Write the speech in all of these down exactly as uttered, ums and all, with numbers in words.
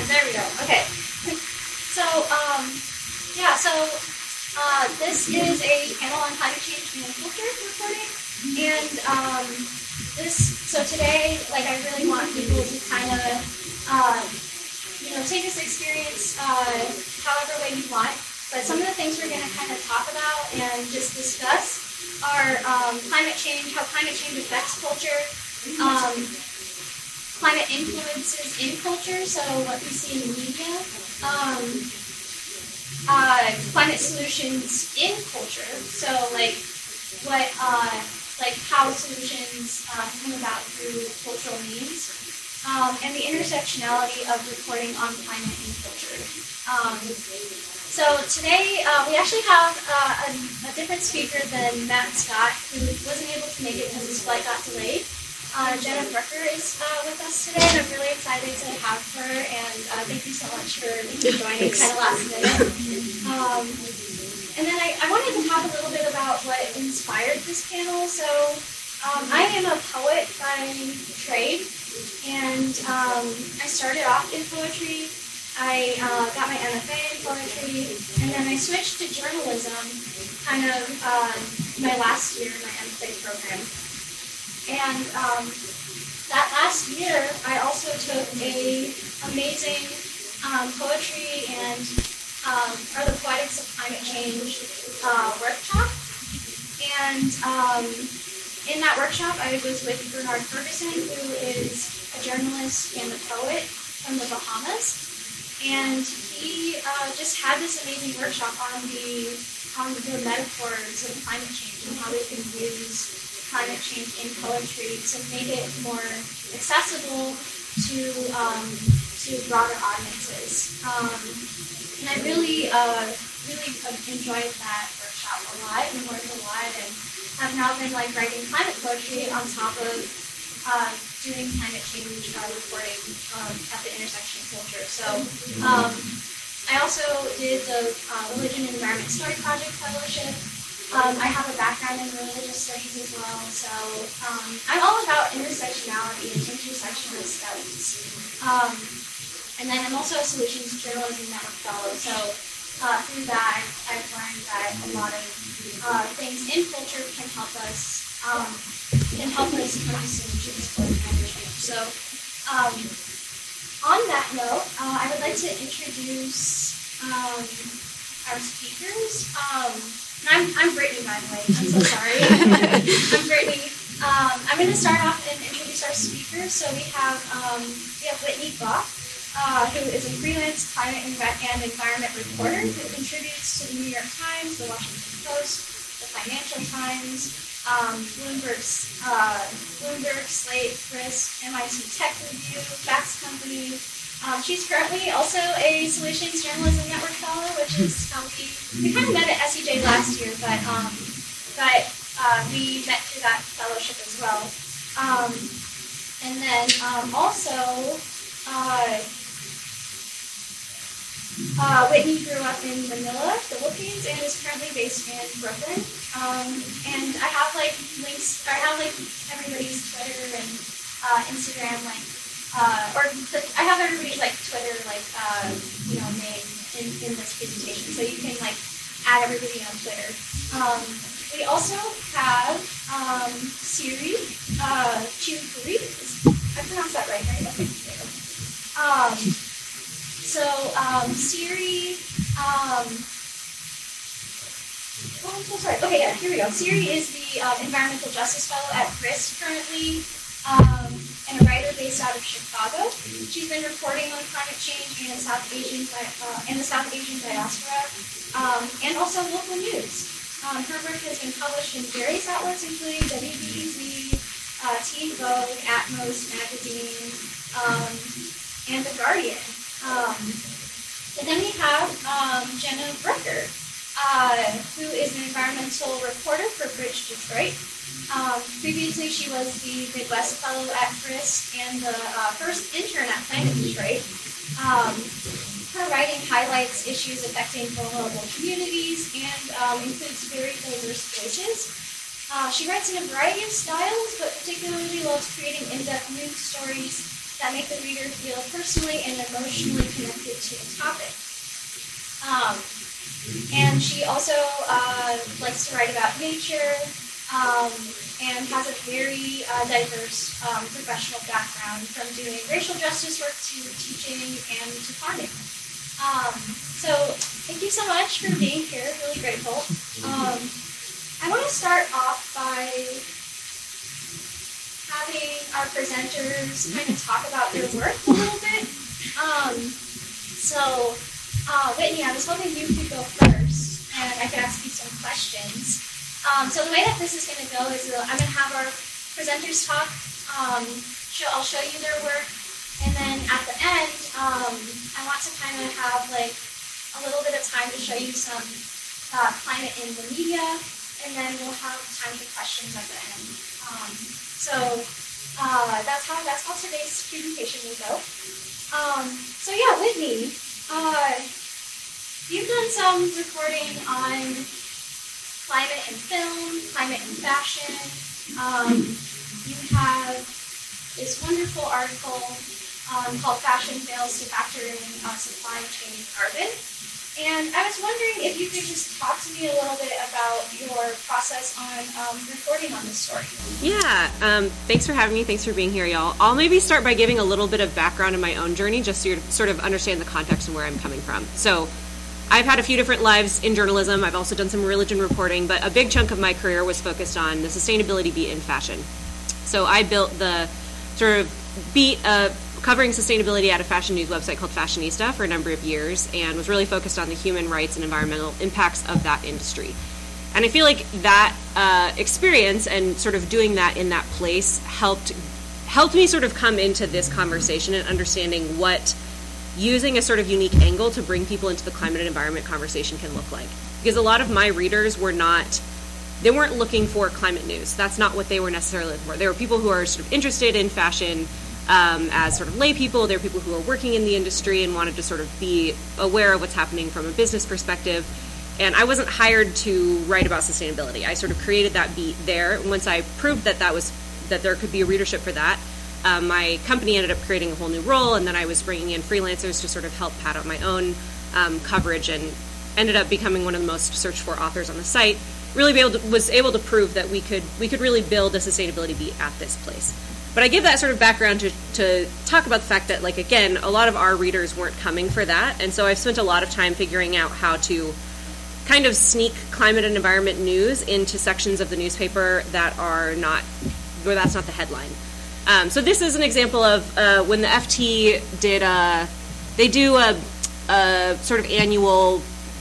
there we go. Okay. So, um, yeah, so uh, this is a panel on climate change and culture reporting. And um, this, so today, like, I really want people to kind of, uh, you know, take this experience uh, however way you want. But some of the things we're going to kind of talk about and just discuss are um, climate change, how climate change affects culture, um, climate influences in culture, so what we see in the media, um, uh, climate solutions in culture, so like what, uh, like how solutions uh, come about through cultural means, um, and the intersectionality of reporting on climate in culture. Um, So today uh, we actually have uh, a, a different speaker than Matt and Scott, who wasn't able to make it because his flight got delayed. Uh, Jenna Brucker is uh, with us today, and I'm really excited to have her, and uh, thank you so much for joining kind of last minute. Um, and then I, I wanted to talk a little bit about what inspired this panel. So um, I am a poet by trade, and um, I started off in poetry. I uh, got my M F A in poetry, and then I switched to journalism kind of uh, my last year in my M F A program. And um, that last year, I also took a amazing um, poetry and um, or the Poetics of Climate Change uh, workshop. And um, in that workshop, I was with Bernard Ferguson, who is a journalist and a poet from the Bahamas. And he uh, just had this amazing workshop on the on the metaphors of climate change and how we can use climate change in poetry to make it more accessible to um, to broader audiences. Um, and I really uh, really enjoyed that workshop a lot and learned a lot, and have now been like writing climate poetry on top of uh, doing climate change uh, reporting um, at the intersection of culture. So um, I also did the uh, Religion and Environment Story Project Fellowship. Um, I have a background in religious studies as well, so um, I'm all about intersectionality and intersectional studies. Um, and then I'm also a Solutions Journalism Network Fellow, so uh, through that I've learned that a lot of uh, things in culture can help us um, can help us come to solutions for climate change. So, um, on that note, uh, I would like to introduce um, our speakers. Um, and I'm, I'm Brittany, by the way. I'm so sorry. I'm Brittany. Um, I'm going to start off and introduce our speakers. So we have um, we have Whitney Goff, uh, who is a freelance climate and environment reporter who contributes to the New York Times, the Washington Post, the Financial Times, Um, Bloomberg's, uh, Bloomberg, Slate, Frisk, M I T Tech Review, Fast Company. Um, she's currently also a Solutions Journalism Network Fellow, which is how we, we kind of met at S E J last year, but um, but uh, we met through that fellowship as well. Um, and then um, also, uh, Uh, Whitney grew up in Manila, Philippines, and is currently based in Brooklyn. Um, and I have like links, I have like everybody's Twitter and uh, Instagram, like, uh, or the, I have everybody's like Twitter, like, uh, you know, name in, in this presentation, so you can like add everybody on Twitter. Um, we also have um, Siri uh, Chiupuri. I pronounced that right, right? Okay, there you go. Um, So, um, Siri, um, oh, I'm so sorry. Okay, yeah, here we go. Siri is the uh, Environmental Justice Fellow at Frisk currently, um, and a writer based out of Chicago. She's been reporting on climate change and South Asian uh, and the South Asian diaspora, um, and also local news. Um, her work has been published in various outlets, including W B E Z, uh, Teen Vogue, Atmos Magazine, um, and The Guardian. Um, and then we have um, Jenna Brucker, uh, who is an environmental reporter for Bridge Detroit. Um, previously, she was the Midwest Fellow at Frisk and the uh, first intern at Planet Detroit. Um, her writing highlights issues affecting vulnerable communities and um, includes very diverse voices. Uh, she writes in a variety of styles, but particularly loves creating in-depth news stories that make the reader feel personally and emotionally connected to the topic. Um, and she also uh, likes to write about nature um, and has a very uh, diverse um, professional background, from doing racial justice work to teaching and to farming. Um, so thank you so much for being here. Really grateful. Um, I want to start off by having our presenters kind of talk about their work a little bit. Um, so, uh, Whitney, I was hoping you could go first, and I could ask you some questions. Um, so the way that this is going to go is uh, I'm going to have our presenters talk. Um, show, I'll show you their work, and then at the end, um, I want to kind of have like a little bit of time to show you some uh, climate in the media, and then we'll have time for questions at the end. Um, so uh, that's how that's how today's presentation will go. Um, so yeah, Whitney, uh, you've done some reporting on climate in film, climate in fashion. Um, you have this wonderful article um, called Fashion Fails to Factor in uh, Supply Chain Carbon. And I was wondering if you could just talk to me a little bit about your process on um, reporting on this story. Yeah, um, thanks for having me. Thanks for being here, y'all. I'll maybe start by giving a little bit of background in my own journey, just so you sort of understand the context and where I'm coming from. So I've had a few different lives in journalism. I've also done some religion reporting, but a big chunk of my career was focused on the sustainability beat in fashion. So I built the sort of beat uh, covering sustainability at a fashion news website called Fashionista for a number of years, and was really focused on the human rights and environmental impacts of that industry. And I feel like that uh, experience and sort of doing that in that place helped helped me sort of come into this conversation and understanding what using a sort of unique angle to bring people into the climate and environment conversation can look like. Because a lot of my readers were not, they weren't looking for climate news. That's not what they were necessarily looking for. They were people who are sort of interested in fashion um, as sort of lay people. They were people who are working in the industry and wanted to sort of be aware of what's happening from a business perspective. And I wasn't hired to write about sustainability. I sort of created that beat there. Once I proved that that was, that there could be a readership for that, Um, my company ended up creating a whole new role, and then I was bringing in freelancers to sort of help pad out my own um, coverage, and ended up becoming one of the most searched for authors on the site. Really be able to, was able to prove that we could we could really build a sustainability beat at this place. But I give that sort of background to, to talk about the fact that, like, again, a lot of our readers weren't coming for that, and so I've spent a lot of time figuring out how to kind of sneak climate and environment news into sections of the newspaper that are not, where that's not the headline. Um, so this is an example of uh, when the F T did a, they do a, a sort of annual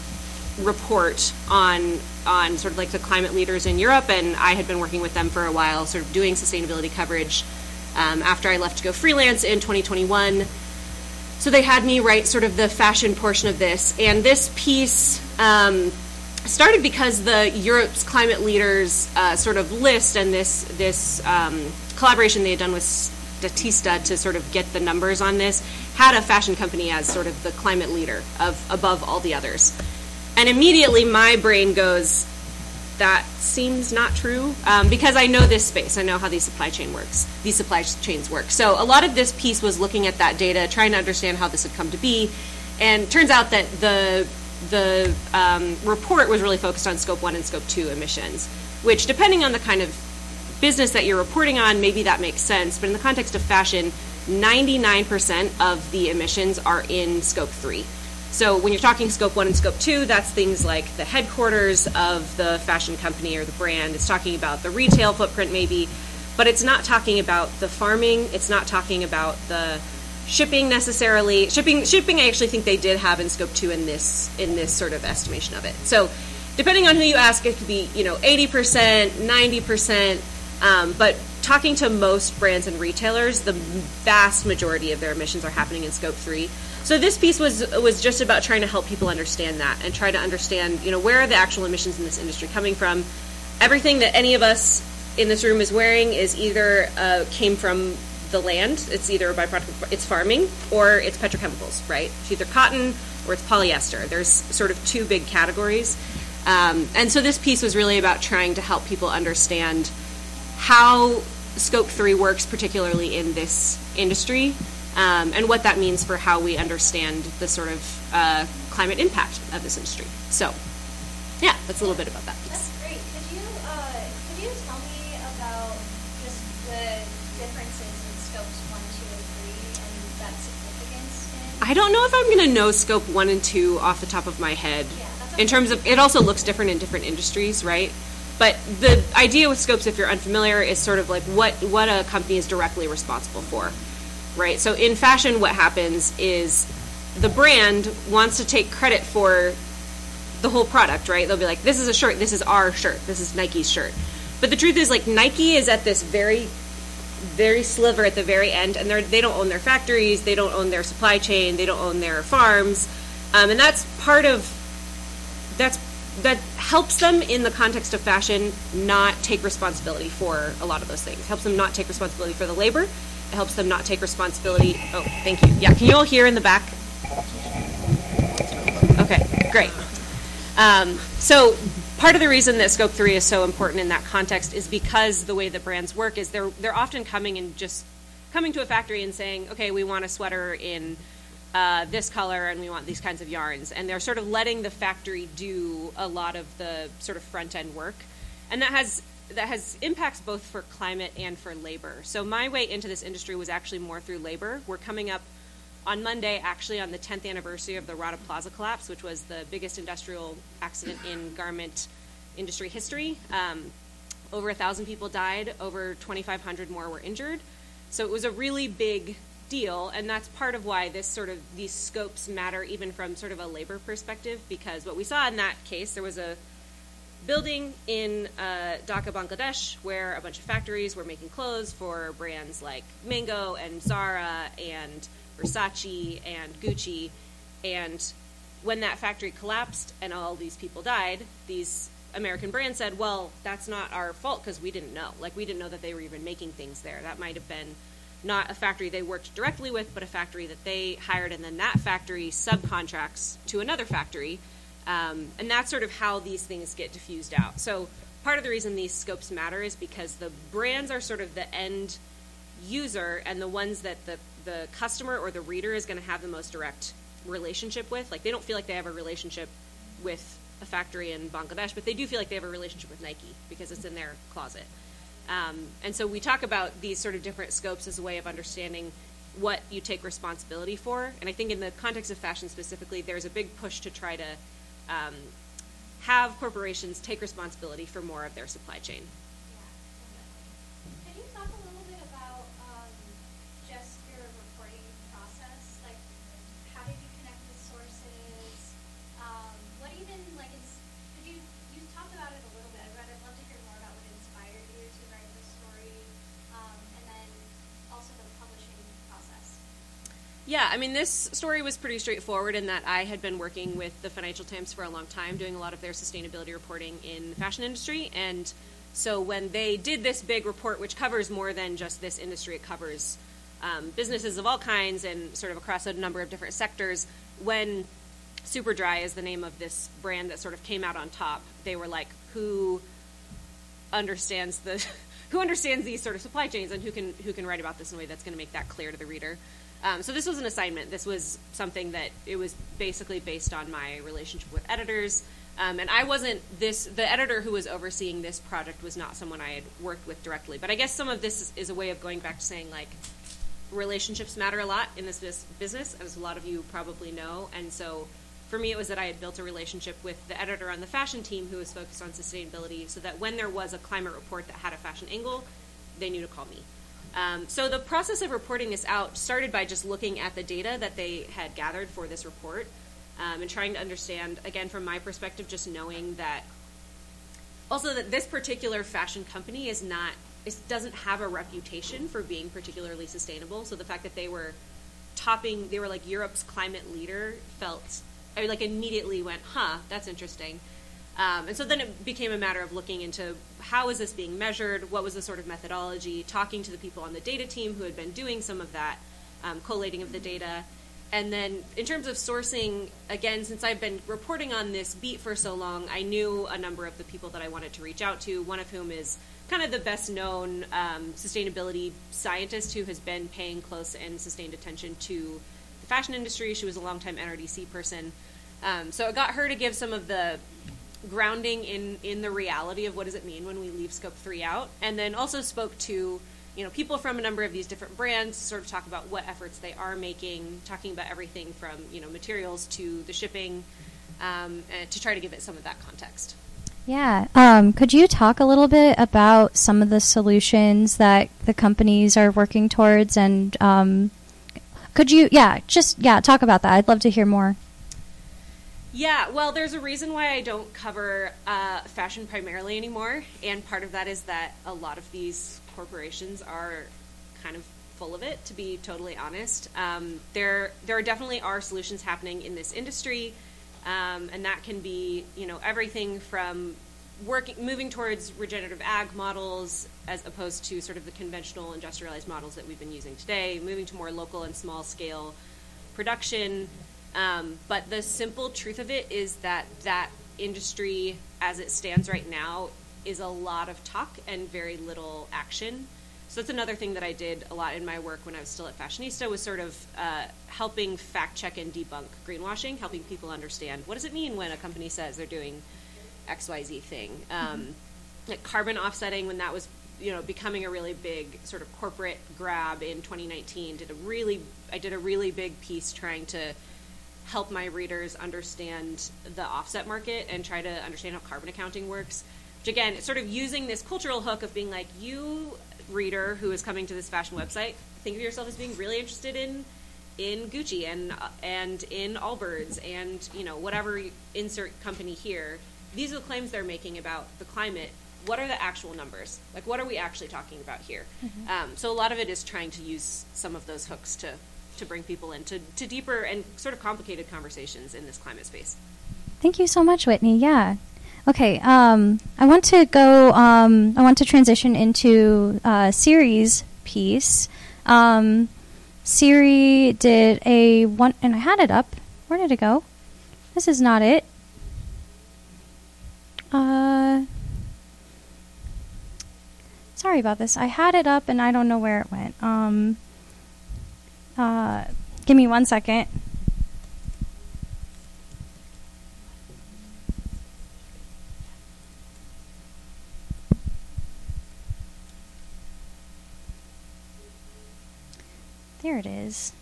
report on on sort of like the climate leaders in Europe, and I had been working with them for a while, sort of doing sustainability coverage um, after I left to go freelance in twenty twenty-one. So they had me write sort of the fashion portion of this, and this piece um, started because the Europe's climate leaders uh, sort of list and this this um, collaboration they had done with Statista to sort of get the numbers on this had a fashion company as sort of the climate leader of above all the others. And immediately my brain goes, that seems not true, um, because I know this space. I know how these supply chain works. These supply chains work. So a lot of this piece was looking at that data, trying to understand how this had come to be, and turns out that the the um, report was really focused on scope one and scope two emissions, which, depending on the kind of business that you're reporting on, maybe that makes sense. But in the context of fashion, ninety-nine percent of the emissions are in scope three. So when you're talking scope one and scope two, that's things like the headquarters of the fashion company or the brand. It's talking about the retail footprint maybe, but it's not talking about the farming. It's not talking about the shipping necessarily. Shipping, shipping, I actually think they did have in scope two in this in this sort of estimation of it. So depending on who you ask, it could be, you know, eighty percent, ninety percent, um, but talking to most brands and retailers, the vast majority of their emissions are happening in scope three. So this piece was was just about trying to help people understand that and try to understand, you know, where are the actual emissions in this industry coming from. Everything that any of us in this room is wearing is either uh, came from the land. It's either a byproduct, it's farming, or it's petrochemicals, right? It's either cotton or it's polyester. There's sort of two big categories. Um, and so this piece was really about trying to help people understand how scope three works, particularly in this industry, um, and what that means for how we understand the sort of uh, climate impact of this industry. So, yeah, that's a little bit about that piece. That's great. Could you, uh, could you tell me about just the differences in scopes one, two, and three, and that significance in? I don't know if I'm going to know scope one and two off the top of my head. Yeah, that's okay. In terms of, it also looks different in different industries, right? But the idea with scopes, if you're unfamiliar, is sort of like what, what a company is directly responsible for, right? So in fashion, what happens is the brand wants to take credit for the whole product, right? They'll be like, this is a shirt, this is our shirt, this is Nike's shirt. But the truth is, like, Nike is at this very, very sliver at the very end, and they're, they don't own their factories, they don't own their supply chain, they don't own their farms, um, and that's part of, that's that helps them in the context of fashion not take responsibility for a lot of those things. It helps them not take responsibility for the labor. It helps them not take responsibility. Oh, thank you. Yeah, can you all hear in the back? Okay, great. Um, so part of the reason that Scope three is so important in that context is because the way that brands work is they're they're often coming and just coming to a factory and saying, okay, we want a sweater in Uh, this color and we want these kinds of yarns, and they're sort of letting the factory do a lot of the sort of front end work, and that has that has impacts both for climate and for labor. So my way into this industry was actually more through labor. We're coming up on Monday actually on the tenth anniversary of the Rana Plaza collapse, which was the biggest industrial accident in garment industry history. Um, over a thousand people died, over twenty-five hundred more were injured. So it was a really big deal, and that's part of why this sort of these scopes matter even from sort of a labor perspective, because what we saw in that case, there was a building in uh, Dhaka, Bangladesh, where a bunch of factories were making clothes for brands like Mango and Zara and Versace and Gucci, and when that factory collapsed and all these people died, these American brands said, well, that's not our fault because we didn't know. Like, we didn't know that they were even making things there. That might have been not a factory they worked directly with, but a factory that they hired, and then that factory subcontracts to another factory. Um, and that's sort of how these things get diffused out. So part of the reason these scopes matter is because the brands are sort of the end user and the ones that the, the customer or the reader is going to have the most direct relationship with. Like, they don't feel like they have a relationship with a factory in Bangladesh, but they do feel like they have a relationship with Nike because it's in their closet. Um, and so we talk about these sort of different scopes as a way of understanding what you take responsibility for. And I think in the context of fashion specifically, there's a big push to try to um, have corporations take responsibility for more of their supply chain. Yeah, can you talk a little bit about um, just your reporting process? Like, how did you connect with sources? Um, what even, like, is, could you, you talked about it a little bit, but I'd love to hear more about what inspired you to write this story, um, and then also the publishing process. Yeah, I mean, this story was pretty straightforward in that I had been working with the Financial Times for a long time, doing a lot of their sustainability reporting in the fashion industry. And so when they did this big report, which covers more than just this industry, it covers um, businesses of all kinds and sort of across a number of different sectors. When Superdry is the name of this brand that sort of came out on top, they were like, who understands the who understands these sort of supply chains and who can who can write about this in a way that's going to make that clear to the reader. Um, so this was an assignment. This was something that it was basically based on my relationship with editors. Um, and I wasn't this, the editor who was overseeing this project was not someone I had worked with directly. But I guess some of this is, is a way of going back to saying, like, relationships matter a lot in this business, as a lot of you probably know. And so for me, it was that I had built a relationship with the editor on the fashion team who was focused on sustainability, so that when there was a climate report that had a fashion angle, they knew to call me. Um, so the process of reporting this out started by just looking at the data that they had gathered for this report, um, and trying to understand, again, from my perspective, just knowing that also that this particular fashion company is not, it doesn't have a reputation for being particularly sustainable. So the fact that they were topping, they were like Europe's climate leader felt, I like immediately went, huh, that's interesting. Um, and so then it became a matter of looking into how is this being measured, what was the sort of methodology, talking to the people on the data team who had been doing some of that um, collating of the data, and then in terms of sourcing, again, since I've been reporting on this beat for so long, I knew a number of the people that I wanted to reach out to, one of whom is kind of the best known um, sustainability scientist who has been paying close and sustained attention to the fashion industry. She was a longtime N R D C person. Um, so it got her to give some of the grounding in, in the reality of what does it mean when we leave Scope three out, and then also spoke to you know, people from a number of these different brands, sort of talk about what efforts they are making, talking about everything from, you know, materials to the shipping, um, and to try to give it some of that context. Yeah. Um, could you talk a little bit about some of the solutions that the companies are working towards? And um, could you, yeah, just, yeah, talk about that. I'd love to hear more. Yeah, well, there's a reason why I don't cover uh, fashion primarily anymore, and part of that is that a lot of these corporations are kind of full of it, to be totally honest. Um, there there definitely are solutions happening in this industry, um, and that can be, you know, everything from working, moving towards regenerative ag models as opposed to sort of the conventional industrialized models that we've been using today, moving to more local and small scale production. Um, but the simple truth of it is that that industry, as it stands right now, is a lot of talk and very little action. So that's another thing that I did a lot in my work when I was still at Fashionista, was sort of uh, helping fact check and debunk greenwashing, helping people understand what does it mean when a company says they're doing X Y Z thing. Um, mm-hmm. Like carbon offsetting, when that was you know becoming a really big sort of corporate grab in twenty nineteen, did a really I did a really big piece trying to help my readers understand the offset market and try to understand how carbon accounting works. Which again, it's sort of using this cultural hook of being like, you reader who is coming to this fashion website, think of yourself as being really interested in in Gucci and uh, and in Allbirds and you know whatever you insert company here. These are the claims they're making about the climate. What are the actual numbers? Like, what are we actually talking about here? Mm-hmm. Um, so a lot of it is trying to use some of those hooks to to bring people into to deeper and sort of complicated conversations in this climate space. Thank you so much, Whitney. Yeah. Okay. Um, I want to go, um, I want to transition into uh, Siri's piece. Um, Siri did a one, and I had it up. Where did it go? This is not it. Uh, sorry about this. I had it up and I don't know where it went. Um, Uh, give me one second. There it is.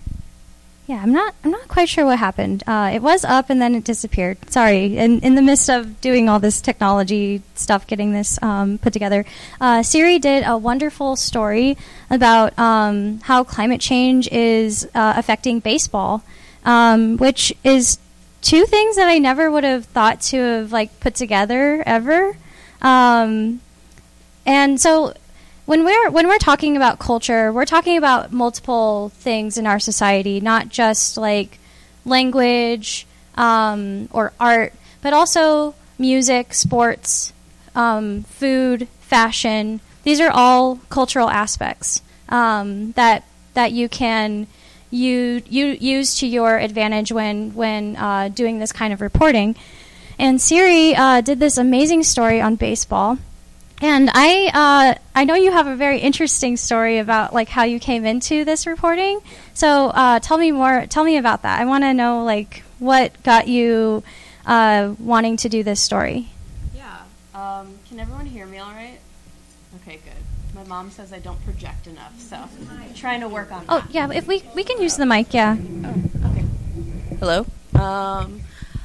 Yeah, I'm not. I'm not quite sure what happened. Uh, it was up and then it disappeared. Sorry. In in the midst of doing all this technology stuff, getting this um, put together, uh, Siri did a wonderful story about um, how climate change is uh, affecting baseball, um, which is two things that I never would have thought to have like put together ever. Um, and so. When we're when we're talking about culture, we're talking about multiple things in our society, not just like language um, or art, but also music, sports, um, food, fashion. These are all cultural aspects um, that that you can you you use to your advantage when when uh, doing this kind of reporting. And Siri uh, did this amazing story on baseball. And I uh, I know you have a very interesting story about like how you came into this reporting. So uh, tell me more. Tell me about that. I want to know like what got you uh, wanting to do this story. Yeah. Um, can everyone hear me all right? Okay, good. My mom says I don't project enough, so I'm trying to work on that. Oh yeah, if we we can use the mic. Yeah. Oh, okay. Hello. Um,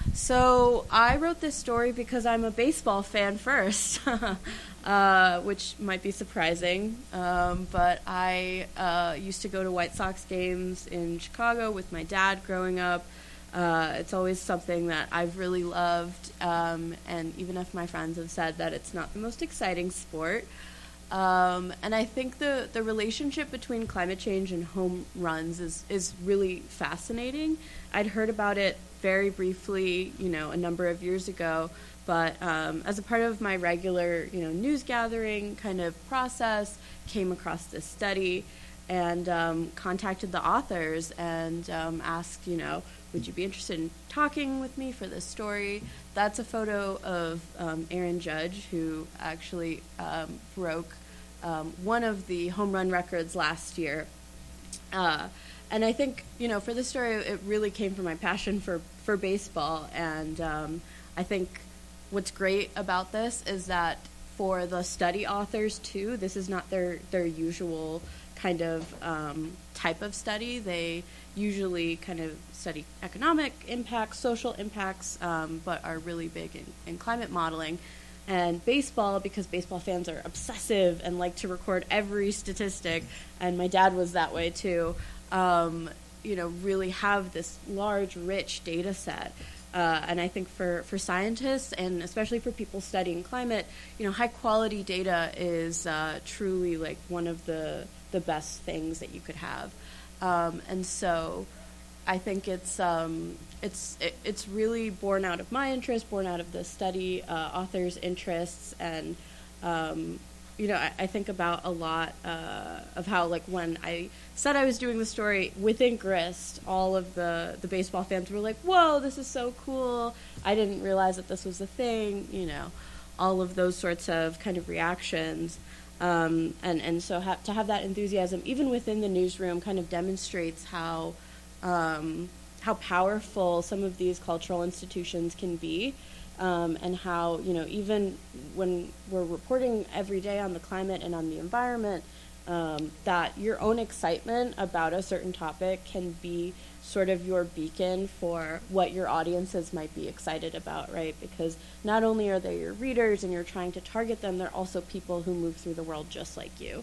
so I wrote this story because I'm a baseball fan first. Uh, which might be surprising, um, but I uh, used to go to White Sox games in Chicago with my dad growing up. Uh, it's always something that I've really loved, um, and even if my friends have said that it's not the most exciting sport. Um, and I think the, the relationship between climate change and home runs is, is really fascinating. I'd heard about it very briefly, you know, a number of years ago, but um, as a part of my regular, you know, news gathering kind of process, came across this study and um, contacted the authors and um, asked, you know, would you be interested in talking with me for this story? That's a photo of um, Aaron Judge, who actually um, broke um, one of the home run records last year. Uh, and I think, you know, for this story, it really came from my passion for, for baseball. And um, I think what's great about this is that for the study authors, too, this is not their, their usual kind of um, type of study. They usually kind of study economic impacts, social impacts, um, but are really big in, in climate modeling. And baseball, because baseball fans are obsessive and like to record every statistic, and my dad was that way too, um, you know, really have this large, rich data set. Uh, and I think for, for scientists, and especially for people studying climate, you know, high quality data is uh, truly like one of the the best things that you could have. Um, and so I think it's um, it's it, it's really born out of my interest, born out of the study uh, authors' interests, and um, you know, I, I think about a lot uh, of how, like, when I said I was doing the story within Grist, all of the the baseball fans were like, "Whoa, this is so cool! I didn't realize that this was a thing." You know, all of those sorts of kind of reactions. Um, and, and so ha- to have that enthusiasm, even within the newsroom, kind of demonstrates how um, how powerful some of these cultural institutions can be, um, and how, you know, even when we're reporting every day on the climate and on the environment, um, that your own excitement about a certain topic can be sort of your beacon for what your audiences might be excited about, right? Because not only are they your readers and you're trying to target them, they're also people who move through the world just like you.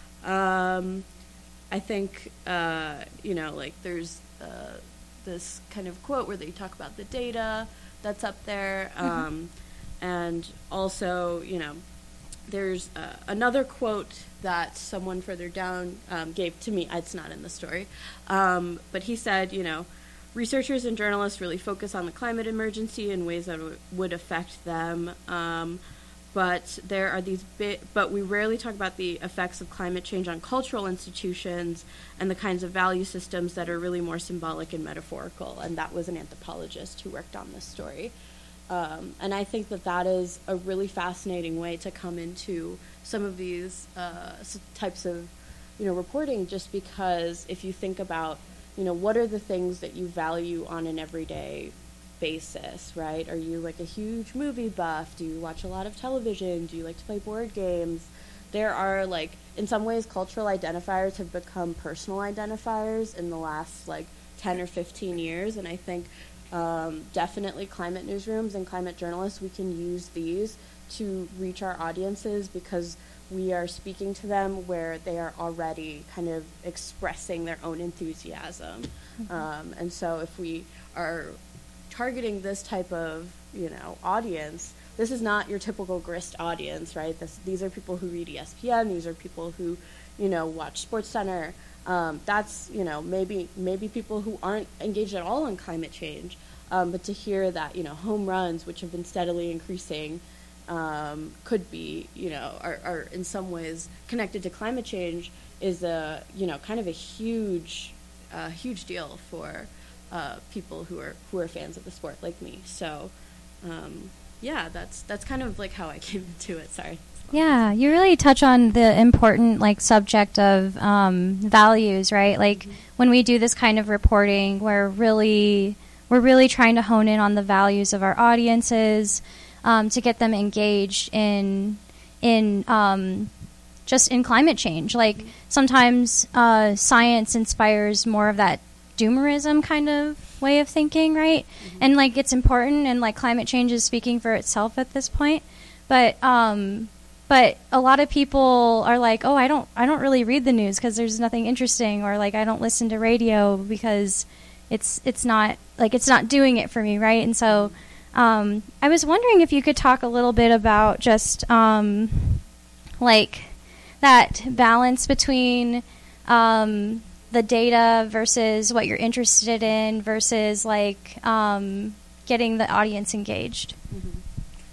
Um, I think, uh, you know, like there's uh, this kind of quote where they talk about the data that's up there. Um, mm-hmm. And also, you know, there's uh, another quote that someone further down um, gave to me. It's not in the story. Um, but he said, you know, researchers and journalists really focus on the climate emergency in ways that w- would affect them. Um, but there are these bi- but we rarely talk about the effects of climate change on cultural institutions and the kinds of value systems that are really more symbolic and metaphorical. And that was an anthropologist who worked on this story. Um, and I think that that is a really fascinating way to come into some of these uh, types of, you know, reporting, just because if you think about, you know, what are the things that you value on an everyday basis, right? Are you like a huge movie buff? Do you watch a lot of television? Do you like to play board games? There are, like, in some ways, cultural identifiers have become personal identifiers in the last, like, ten or fifteen years, and I think Um, definitely climate newsrooms and climate journalists, we can use these to reach our audiences because we are speaking to them where they are already kind of expressing their own enthusiasm. Mm-hmm. Um, and so if we are targeting this type of, you know, audience, this is not your typical Grist audience, right? This, these are people who read E S P N, these are people who, you know, watch SportsCenter. Um, that's, you know, maybe maybe people who aren't engaged at all in climate change, um, but to hear that, you know, home runs, which have been steadily increasing, um, could be, you know, are, are in some ways connected to climate change is a, you know, kind of a huge, uh, huge deal for uh, people who are who are fans of the sport like me. So, um, yeah, that's that's kind of like how I came into it. Sorry. Yeah, you really touch on the important, like, subject of um, values, right? Like, mm-hmm. when we do this kind of reporting, we're really we're really trying to hone in on the values of our audiences, um, to get them engaged in in um, just in climate change. Like, mm-hmm. sometimes uh, science inspires more of that doomerism kind of way of thinking, right? Mm-hmm. And, like, it's important, and, like, climate change is speaking for itself at this point, but. Um, But a lot of people are like, oh, I don't, I don't really read the news because there's nothing interesting, or like I don't listen to radio because it's, it's not like it's not doing it for me, right? And so, um, I was wondering if you could talk a little bit about just um, like that balance between um, the data versus what you're interested in versus like um, getting the audience engaged. Mm-hmm.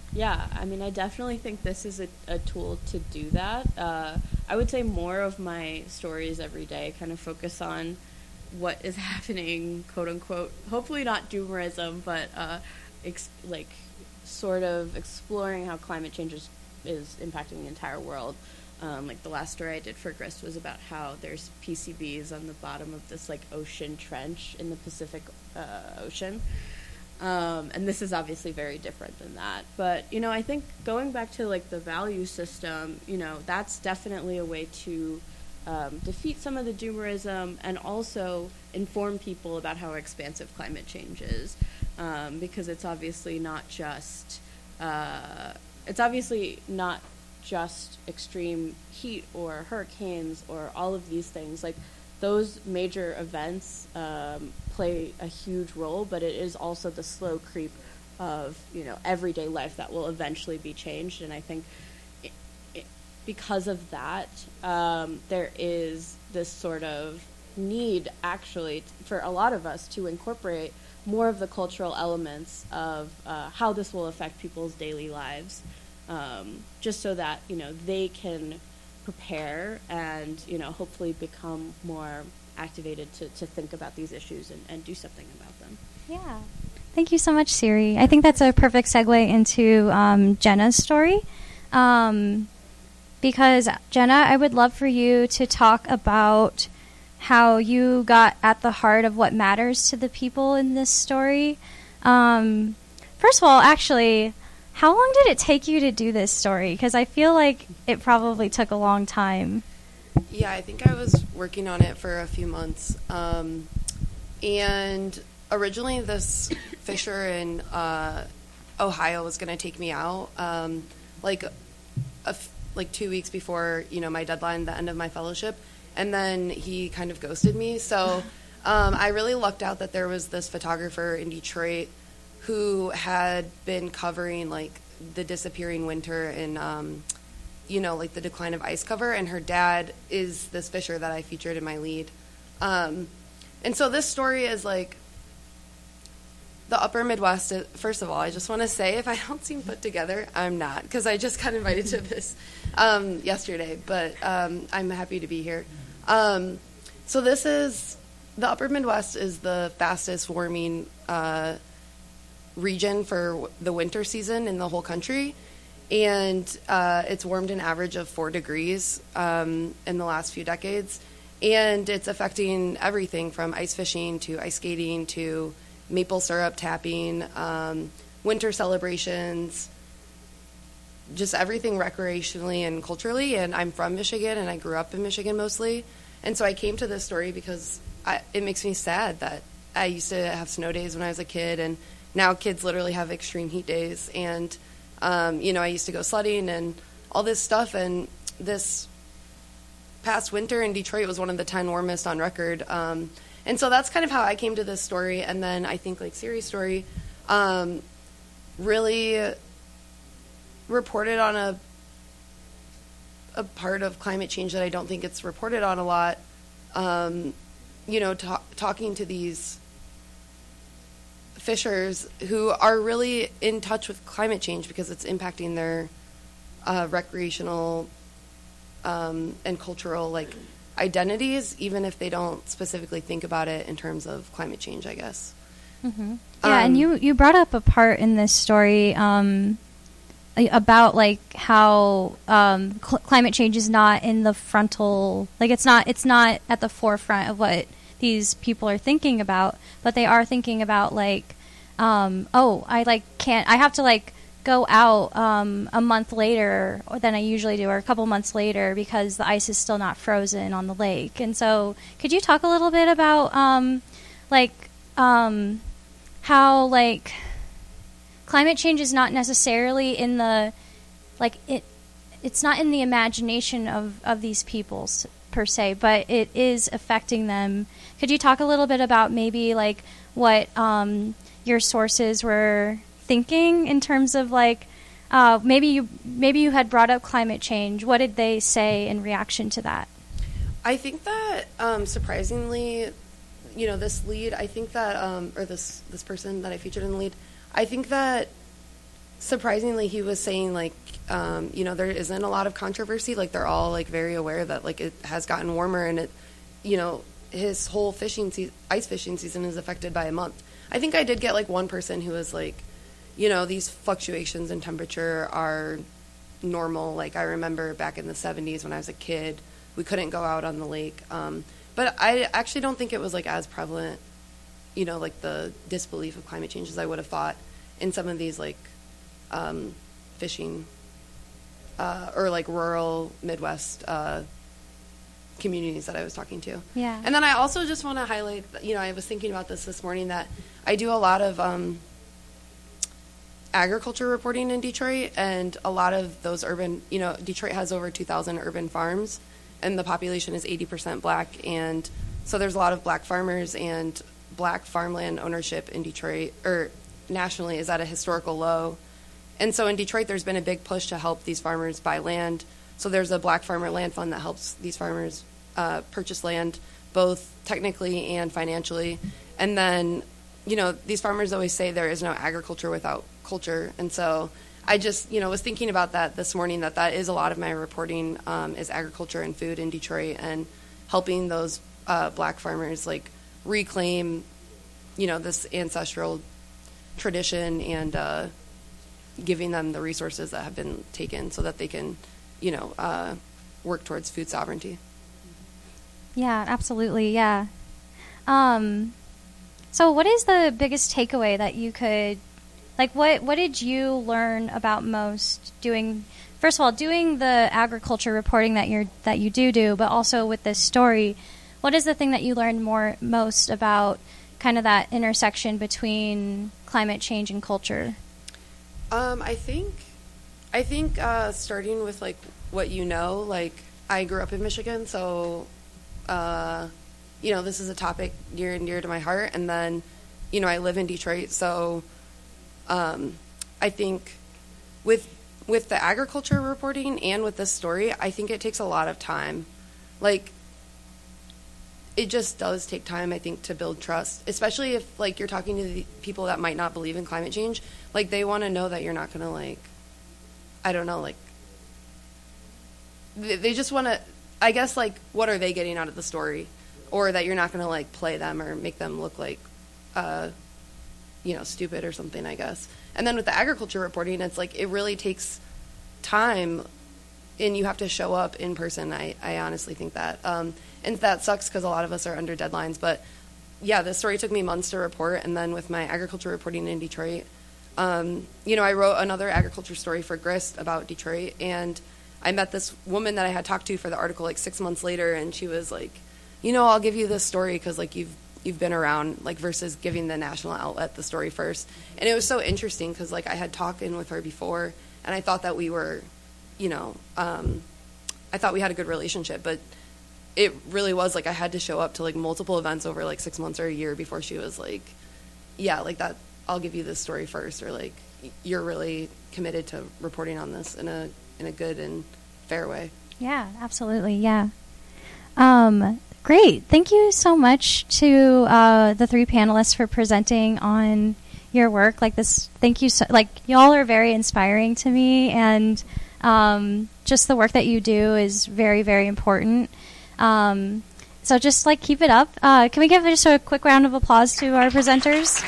Yeah, I mean, I definitely think this is a, a tool to do that. Uh, I would say more of my stories every day kind of focus on what is happening, quote unquote, hopefully not doomerism, but uh, ex- like sort of exploring how climate change is, is impacting the entire world. Um, like the last story I did for Grist was about how there's P C Bs on the bottom of this like ocean trench in the Pacific uh, Ocean. Um, and this is obviously very different than that. But, you know, I think going back to, like, the value system, you know, that's definitely a way to um, defeat some of the doomerism and also inform people about how expansive climate change is. Um, because it's obviously not just, uh, it's obviously not just extreme heat or hurricanes or all of these things. Like, those major events um, play a huge role, but it is also the slow creep of, you know, everyday life that will eventually be changed. And I think it, it, because of that, um, there is this sort of need, actually, for a lot of us to incorporate more of the cultural elements of uh, how this will affect people's daily lives, um, just so that, you know, they can prepare and, you know, hopefully become more activated to, to think about these issues and, and do something about them. Yeah. Thank you so much, Siri. I think that's a perfect segue into um, Jenna's story. Um, because, Jenna, I would love for you to talk about how you got at the heart of what matters to the people in this story. Um, first of all, actually, how long did it take you to do this story? Because I feel like it probably took a long time. Yeah, I think I was working on it for a few months. Um, and originally this fisher in uh, Ohio was going to take me out um, like a f- like two weeks before, you know, my deadline, the end of my fellowship. And then he kind of ghosted me. So um, I really lucked out that there was this photographer in Detroit who had been covering, like, the disappearing winter and, um, you know, like, the decline of ice cover. And her dad is this fisher that I featured in my lead. Um, and so this story is, like, the upper Midwest. First of all, I just want to say, if I don't seem put together, I'm not, because I just got invited to this um, yesterday. But um, I'm happy to be here. Um, so this is, the upper Midwest is the fastest warming uh region for the winter season in the whole country, and uh, it's warmed an average of four degrees um, in the last few decades, and it's affecting everything from ice fishing to ice skating to maple syrup tapping, um, winter celebrations, just everything recreationally and culturally. And I'm from Michigan, and I grew up in Michigan mostly, and so I came to this story because I, it makes me sad that I used to have snow days when I was a kid, and now kids literally have extreme heat days. And, um, you know, I used to go sledding and all this stuff. And this past winter in Detroit was one of the ten warmest on record. Um, and so that's kind of how I came to this story. And then I think, like, Siri's story um, really reported on a, a part of climate change that I don't think it's reported on a lot. Um, you know, ta- talking to these fishers who are really in touch with climate change because it's impacting their uh, recreational um, and cultural, like, identities, even if they don't specifically think about it in terms of climate change, I guess. Mm-hmm. Yeah, Um, and you, you brought up a part in this story um, about, like, how um, cl- climate change is not in the frontal, like, it's not it's not at the forefront of what these people are thinking about, but they are thinking about, like, um, oh, I, like, can't, I have to, like, go out um, a month later than I usually do, or a couple months later, because the ice is still not frozen on the lake. And so could you talk a little bit about, um, like, um, how, like, climate change is not necessarily in the, like, it, it's not in the imagination of, of these peoples per se, but it is affecting them. Could you talk a little bit about maybe, like, what um, your sources were thinking in terms of, like, uh, maybe you maybe you had brought up climate change. What did they say in reaction to that? I think that um, surprisingly, you know, this lead, I think that, um, or this this person that I featured in the lead, I think that surprisingly, he was saying like, um, you know, there isn't a lot of controversy. Like they're all like very aware that like it has gotten warmer, and it, you know, his whole fishing se- ice fishing season is affected by a month. I think I did get like one person who was like, you know, these fluctuations in temperature are normal. Like I remember back in the seventies when I was a kid, we couldn't go out on the lake. Um, but I actually don't think it was like as prevalent, you know, like the disbelief of climate change as I would have thought in some of these like um, fishing uh, or like rural Midwest uh, communities that I was talking to. Yeah. And then I also just want to highlight, you know, I was thinking about this this morning that I do a lot of um, agriculture reporting in Detroit, and a lot of those urban, you know, Detroit has over two thousand urban farms, and the population is eighty percent black, and so there's a lot of black farmers, and black farmland ownership in Detroit, or nationally, is at a historical low. And so in Detroit, there's been a big push to help these farmers buy land. So there's a Black Farmer Land Fund that helps these farmers uh, purchase land, both technically and financially. And then, you know, these farmers always say there is no agriculture without culture. And so I just, you know, was thinking about that this morning, that that is a lot of my reporting um, is agriculture and food in Detroit, and helping those uh, black farmers, like, reclaim, you know, this ancestral tradition, and uh, giving them the resources that have been taken so that they can, you know, uh, work towards food sovereignty. Yeah, absolutely. Yeah. Um, so what is the biggest takeaway that you could, like, what, what did you learn about most doing, first of all, doing the agriculture reporting that you're, that you do do, but also with this story? What is the thing that you learned more most about kind of that intersection between climate change and culture? Um, I think, I think uh, starting with like what you know, like I grew up in Michigan, so uh, you know, this is a topic near and dear to my heart. And then, you know, I live in Detroit, so um, I think with with the agriculture reporting and with this story, I think it takes a lot of time. Like, it just does take time, I think, to build trust, especially if, like, you're talking to the people that might not believe in climate change. Like, they want to know that you're not going to, like, I don't know, like, they, they just want to, I guess, like, what are they getting out of the story? Or that you're not going to, like, play them or make them look like, uh, you know, stupid or something, I guess. And then with the agriculture reporting, it's like, it really takes time, and you have to show up in person. I, I honestly think that. Um, and that sucks because a lot of us are under deadlines. But, yeah, this story took me months to report. And then with my agriculture reporting in Detroit, um, you know, I wrote another agriculture story for Grist about Detroit. And I met this woman that I had talked to for the article like six months later. And she was like, you know, I'll give you this story because, like, you've you've been around, like, versus giving the national outlet the story first. And it was so interesting because, like, I had talked in with her before, and I thought that we were, you know, um, I thought we had a good relationship, but it really was, like, I had to show up to, like, multiple events over, like, six months or a year before she was like, yeah, like, that, I'll give you this story first, or, like, you're really committed to reporting on this in a in a good and fair way. Yeah, absolutely, yeah. Um, great. Thank you so much to uh, the three panelists for presenting on your work. Like this, thank you so, like, y'all are very inspiring to me, and um, just the work that you do is very, very important. Um, so just, like, keep it up. Uh, can we give just a quick round of applause to our presenters?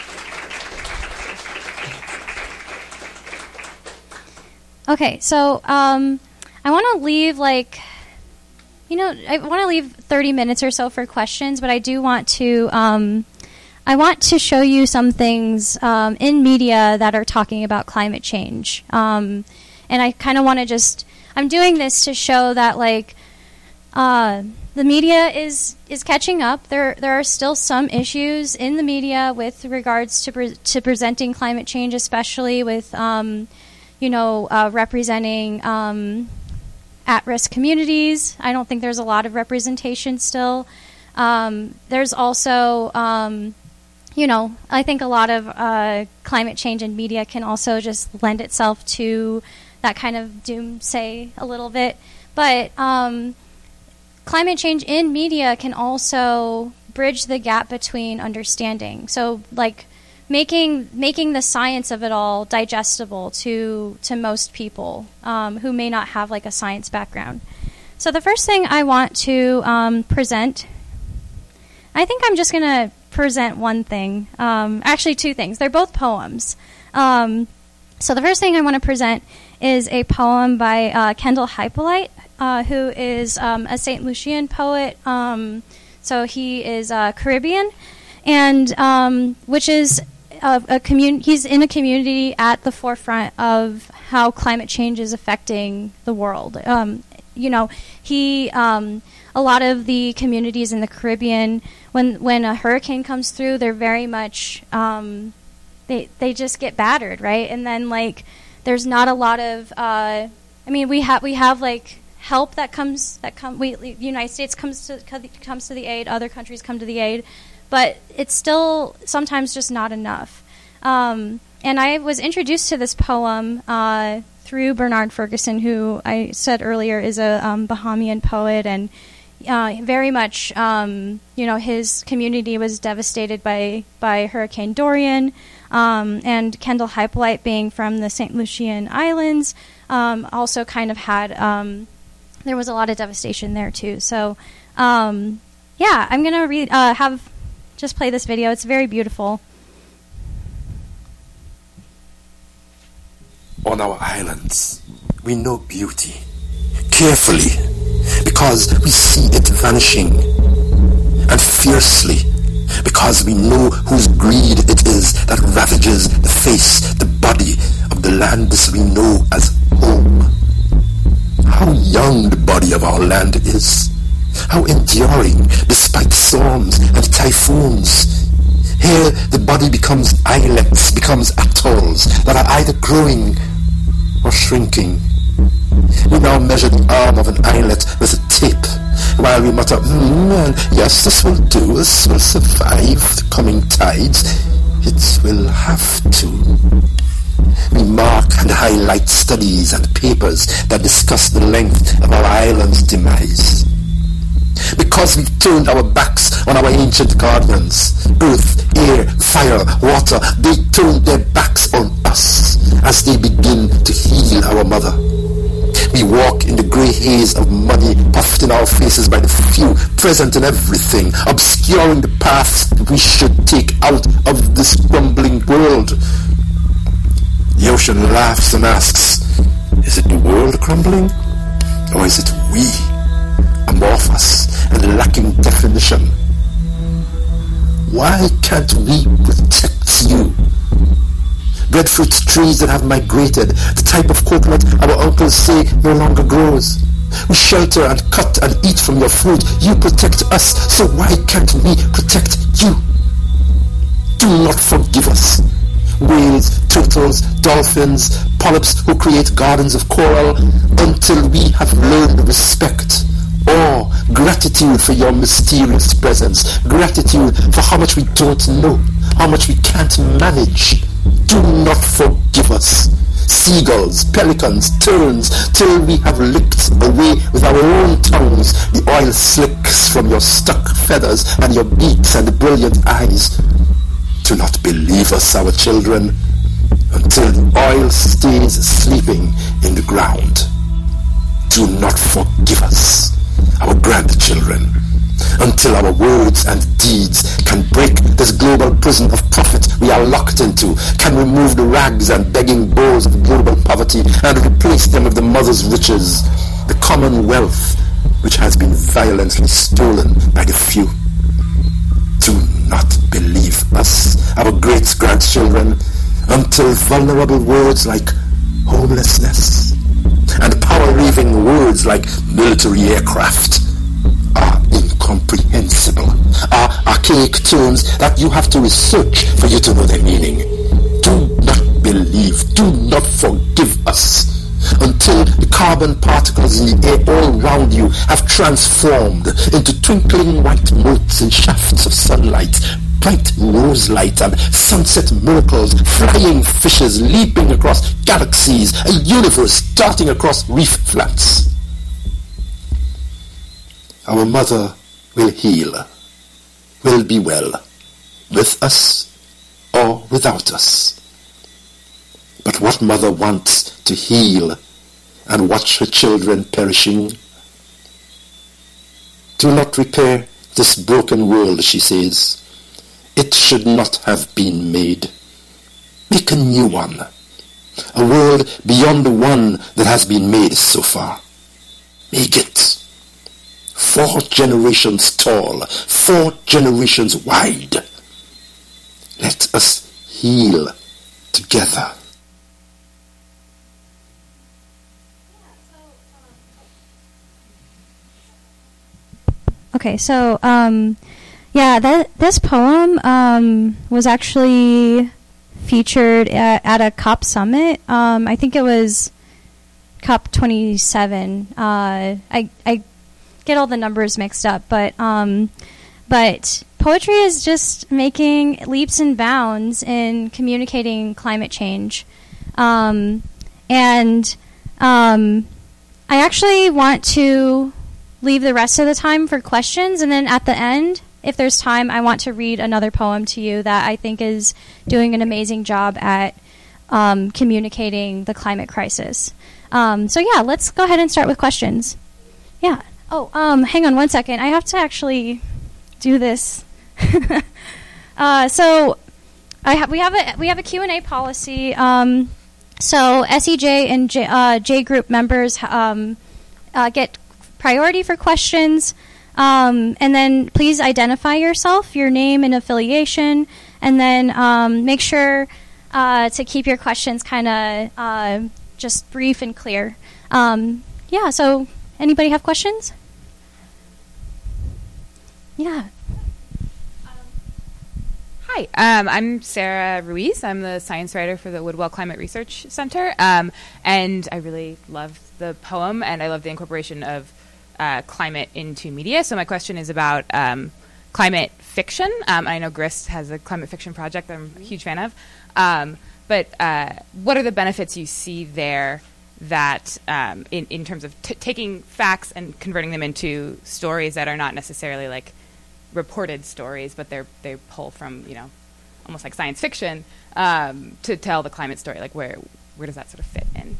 Okay, so um, I want to leave, like, you know, I want to leave thirty minutes or so for questions, but I do want to, um, I want to show you some things um, in media that are talking about climate change. Um, and I kind of want to just, I'm doing this to show that, like, uh, the media is, is catching up. There there are still some issues in the media with regards to pre- to presenting climate change, especially with, um, you know, uh, representing um, at-risk communities. I don't think there's a lot of representation still. Um, there's also, um, you know, I think a lot of uh, climate change in media can also just lend itself to that kind of doomsay a little bit. But um, climate change in media can also bridge the gap between understanding. So, like, making making the science of it all digestible to to most people um, who may not have like a science background. So the first thing I want to um, present, I think I'm just going to present one thing. Um, actually, two things. They're both poems. Um, so the first thing I want to present is a poem by uh, Kendall Hypolite, uh, who is um, a Saint Lucian poet. Um, so he is uh, Caribbean, and um, which is a, a commun- He's in a community at the forefront of how climate change is affecting the world. Um, you know, he um, a lot of the communities in the Caribbean, when when a hurricane comes through, they're very much um, they they just get battered, right? And then like there's not a lot of uh, I mean we have we have like help that comes that come we the United States comes to comes to the aid, other countries come to the aid, but it's still sometimes just not enough. Um, and I was introduced to this poem uh, through Bernard Ferguson, who I said earlier is a um, Bahamian poet, and uh, very much, um, you know, his community was devastated by, by Hurricane Dorian, um, and Kendall Hypolite, being from the Saint Lucian Islands, um, also kind of had, um, there was a lot of devastation there too. So, um, yeah, I'm going to read, uh, have, just play this video. It's very beautiful. On our islands, we know beauty carefully because we see it vanishing, and fiercely because we know whose greed it is that ravages the face, the body of the lands we know as home. How young the body of our land is, how enduring despite storms and typhoons. Here the body becomes islets, becomes atolls that are either growing or shrinking. We now measure the arm of an islet with a tape, while we mutter, mm, well, yes, this will do, this will survive the coming tides. It will have to. We mark and highlight studies and papers that discuss the length of our island's demise. Because we've turned our backs on our ancient guardians, earth, air, fire, water, they turn their backs on us as they begin to heal our mother. We walk in the grey haze of money puffed in our faces by the few, present in everything, obscuring the paths that we should take out of this crumbling world. The ocean laughs and asks, is it the world crumbling, or is it we? Amorphous and lacking definition. Why can't we protect you? Breadfruit trees that have migrated, the type of coconut our uncles say no longer grows. We shelter and cut and eat from your fruit. You protect us, so why can't we protect you? Do not forgive us. Whales, turtles, dolphins, polyps who create gardens of coral, until we have learned respect. Awe, gratitude for your mysterious presence, gratitude for how much we don't know, how much we can't manage. Do not forgive us. Seagulls, pelicans, terns, till we have licked away with our own tongues the oil slicks from your stuck feathers and your beaks and brilliant eyes. Do not believe us, our children, until the oil stays sleeping in the ground. Do not forgive us, our grandchildren, until our words and deeds can break this global prison of profit we are locked into, can remove the rags and begging bowls of global poverty and replace them with the mother's riches, the common wealth which has been violently stolen by the few. Do not believe us, our great-grandchildren, until vulnerable words like homelessness and power-raving words like military aircraft are incomprehensible, are archaic terms that you have to research for you to know their meaning. Do not believe, do not forgive us, until the carbon particles in the air all round you have transformed into twinkling white motes in shafts of sunlight, bright rose light and sunset miracles, flying fishes leaping across galaxies, a universe darting across reef flats. Our mother will heal, will be well, with us or without us. But what mother wants to heal and watch her children perishing? Do not repair this broken world, she says. It should not have been made. Make a new one, a world beyond the one that has been made so far. Make it four generations tall, four generations wide. Let us heal together. Okay, so um, yeah, that this poem um, was actually featured at, at a COP summit. Um, I think it was COP twenty-seven. Uh, I I get all the numbers mixed up, but um, but poetry is just making leaps and bounds in communicating climate change, um, and um, I actually want to leave the rest of the time for questions, and then at the end, if there's time, I want to read another poem to you that I think is doing an amazing job at um, communicating the climate crisis. Um, so yeah, let's go ahead and start with questions. Yeah. Oh, um, hang on one second. I have to actually do this. uh, so I have we have a we have a Q and A policy. Um, so S E J and J, uh, J group members um, uh, get priority for questions, um, and then please identify yourself, your name and affiliation, and then um, make sure uh, to keep your questions kind of uh, just brief and clear. Um, yeah, so anybody have questions? Yeah. Hi, um, I'm Sarah Ruiz. I'm the science writer for the Woodwell Climate Research Center, um, and I really love the poem, and I love the incorporation of Uh, climate into media. So my question is about um, climate fiction. Um, I know Grist has a climate fiction project that I'm a huge fan of. Um, but uh, what are the benefits you see there that um, in, in terms of t- taking facts and converting them into stories that are not necessarily like reported stories, but they're they pull from, you know, almost like science fiction um, to tell the climate story? Like where where does that sort of fit in?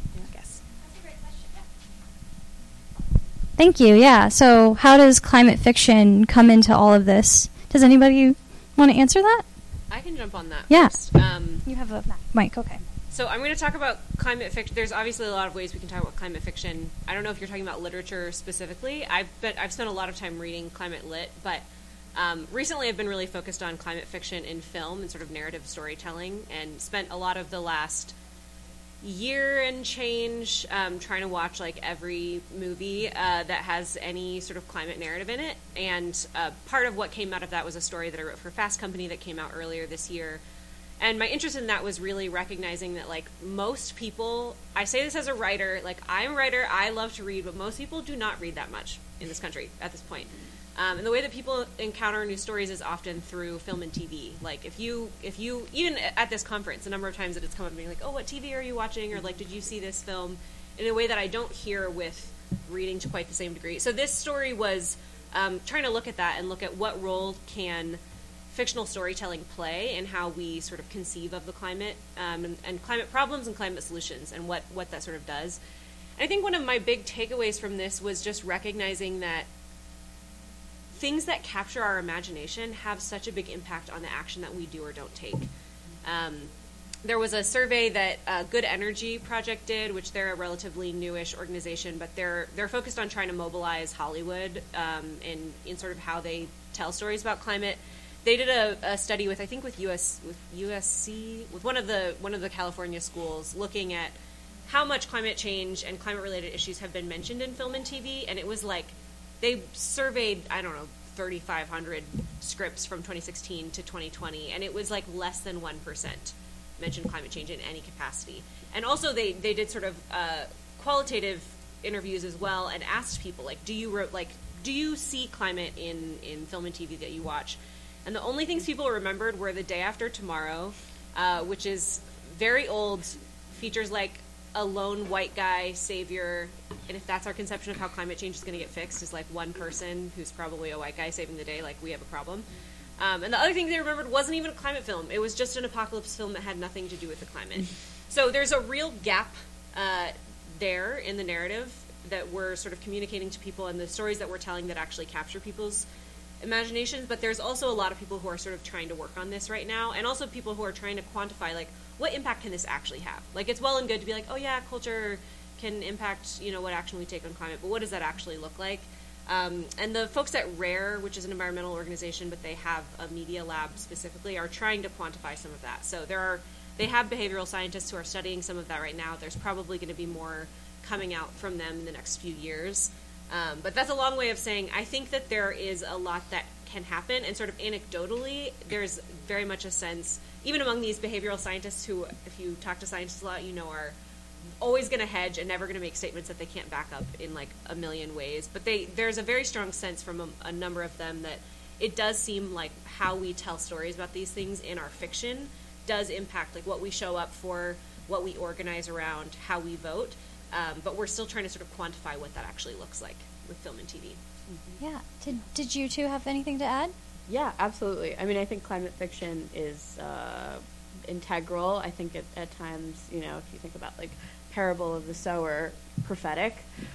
Thank you. Yeah. So how does climate fiction come into all of this? Does anybody want to answer that? I can jump on that yeah. first. Um, you have a mic. Okay. So I'm going to talk about climate fiction. There's obviously a lot of ways we can talk about climate fiction. I don't know if you're talking about literature specifically. I've been, I've spent a lot of time reading climate lit, but um, recently I've been really focused on climate fiction in film and sort of narrative storytelling, and spent a lot of the last year and change um, trying to watch like every movie uh, that has any sort of climate narrative in it. And uh, part of what came out of that was a story that I wrote for Fast Company that came out earlier this year. And my interest in that was really recognizing that like most people, I say this as a writer, like I'm a writer, I love to read, but most people do not read that much in this country at this point. Um, and the way that people encounter new stories is often through film and T V. Like if you, if you, even at this conference, a number of times that it's come up to me like, oh, what T V are you watching? Or like, did you see this film? In a way that I don't hear with reading to quite the same degree. So this story was um, trying to look at that and look at what role can fictional storytelling play in how we sort of conceive of the climate um, and, and climate problems and climate solutions, and what, what that sort of does. And I think one of my big takeaways from this was just recognizing that things that capture our imagination have such a big impact on the action that we do or don't take. Um, there was a survey that uh, Good Energy Project did, which they're a relatively newish organization, but they're they're focused on trying to mobilize Hollywood um, in in sort of how they tell stories about climate. They did a, a study with I think with U S with U S C with one of the one of the California schools, looking at how much climate change and climate related issues have been mentioned in film and T V, and it was like they surveyed, I don't know, thirty-five hundred scripts from twenty sixteen to twenty twenty, and it was like less than one percent mentioned climate change in any capacity. And also they, they did sort of uh, qualitative interviews as well, and asked people, like, do you wrote, like, do you see climate in, in film and T V that you watch? And the only things people remembered were The Day After Tomorrow, uh, which is very old, features like a lone white guy savior, and if that's our conception of how climate change is going to get fixed, is like one person who's probably a white guy saving the day, like we have a problem. Um, and the other thing they remembered wasn't even a climate film. It was just an apocalypse film that had nothing to do with the climate. So there's a real gap uh, there in the narrative that we're sort of communicating to people, and the stories that we're telling that actually capture people's imaginations. But there's also a lot of people who are sort of trying to work on this right now, and also people who are trying to quantify, like, what impact can this actually have? Like, it's well and good to be like, oh yeah, culture can impact, you know, what action we take on climate, but what does that actually look like? Um, and the folks at RARE, which is an environmental organization, but they have a media lab specifically, are trying to quantify some of that. So there are, they have behavioral scientists who are studying some of that right now. There's probably going to be more coming out from them in the next few years. Um, but that's a long way of saying I think that there is a lot that can happen, and sort of anecdotally, there's very much a sense, even among these behavioral scientists who, if you talk to scientists a lot, you know, are always going to hedge and never going to make statements that they can't back up in like a million ways. But they there's a very strong sense from a, a number of them that it does seem like how we tell stories about these things in our fiction does impact like what we show up for, what we organize around, how we vote. Um, but we're still trying to sort of quantify what that actually looks like with film and T V. Mm-hmm. Yeah. Did Did you two have anything to add? Yeah, absolutely. I mean, I think climate fiction is uh, integral. I think at, at times, you know, if you think about like Parable of the Sower, prophetic.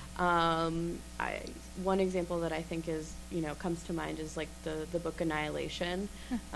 Um, I, one example that I think is, you know, comes to mind is like the, the book Annihilation,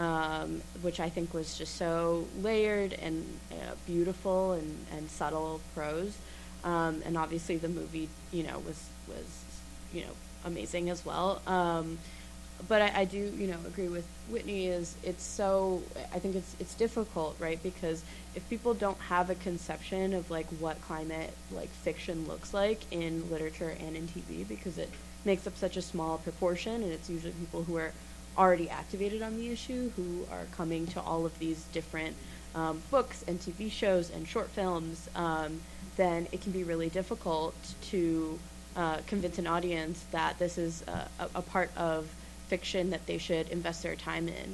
um, which I think was just so layered and uh, beautiful and, and subtle prose. Um, and obviously the movie, you know, was, was, you know, amazing as well. Um, but I, I do, you know, agree with Whitney is it's so, I think it's, it's difficult, right? Because if people don't have a conception of like what climate like fiction looks like in literature and in T V, because it makes up such a small proportion, and it's usually people who are already activated on the issue who are coming to all of these different um, books and T V shows and short films, um, then it can be really difficult to uh, convince an audience that this is a, a, a part of fiction that they should invest their time in.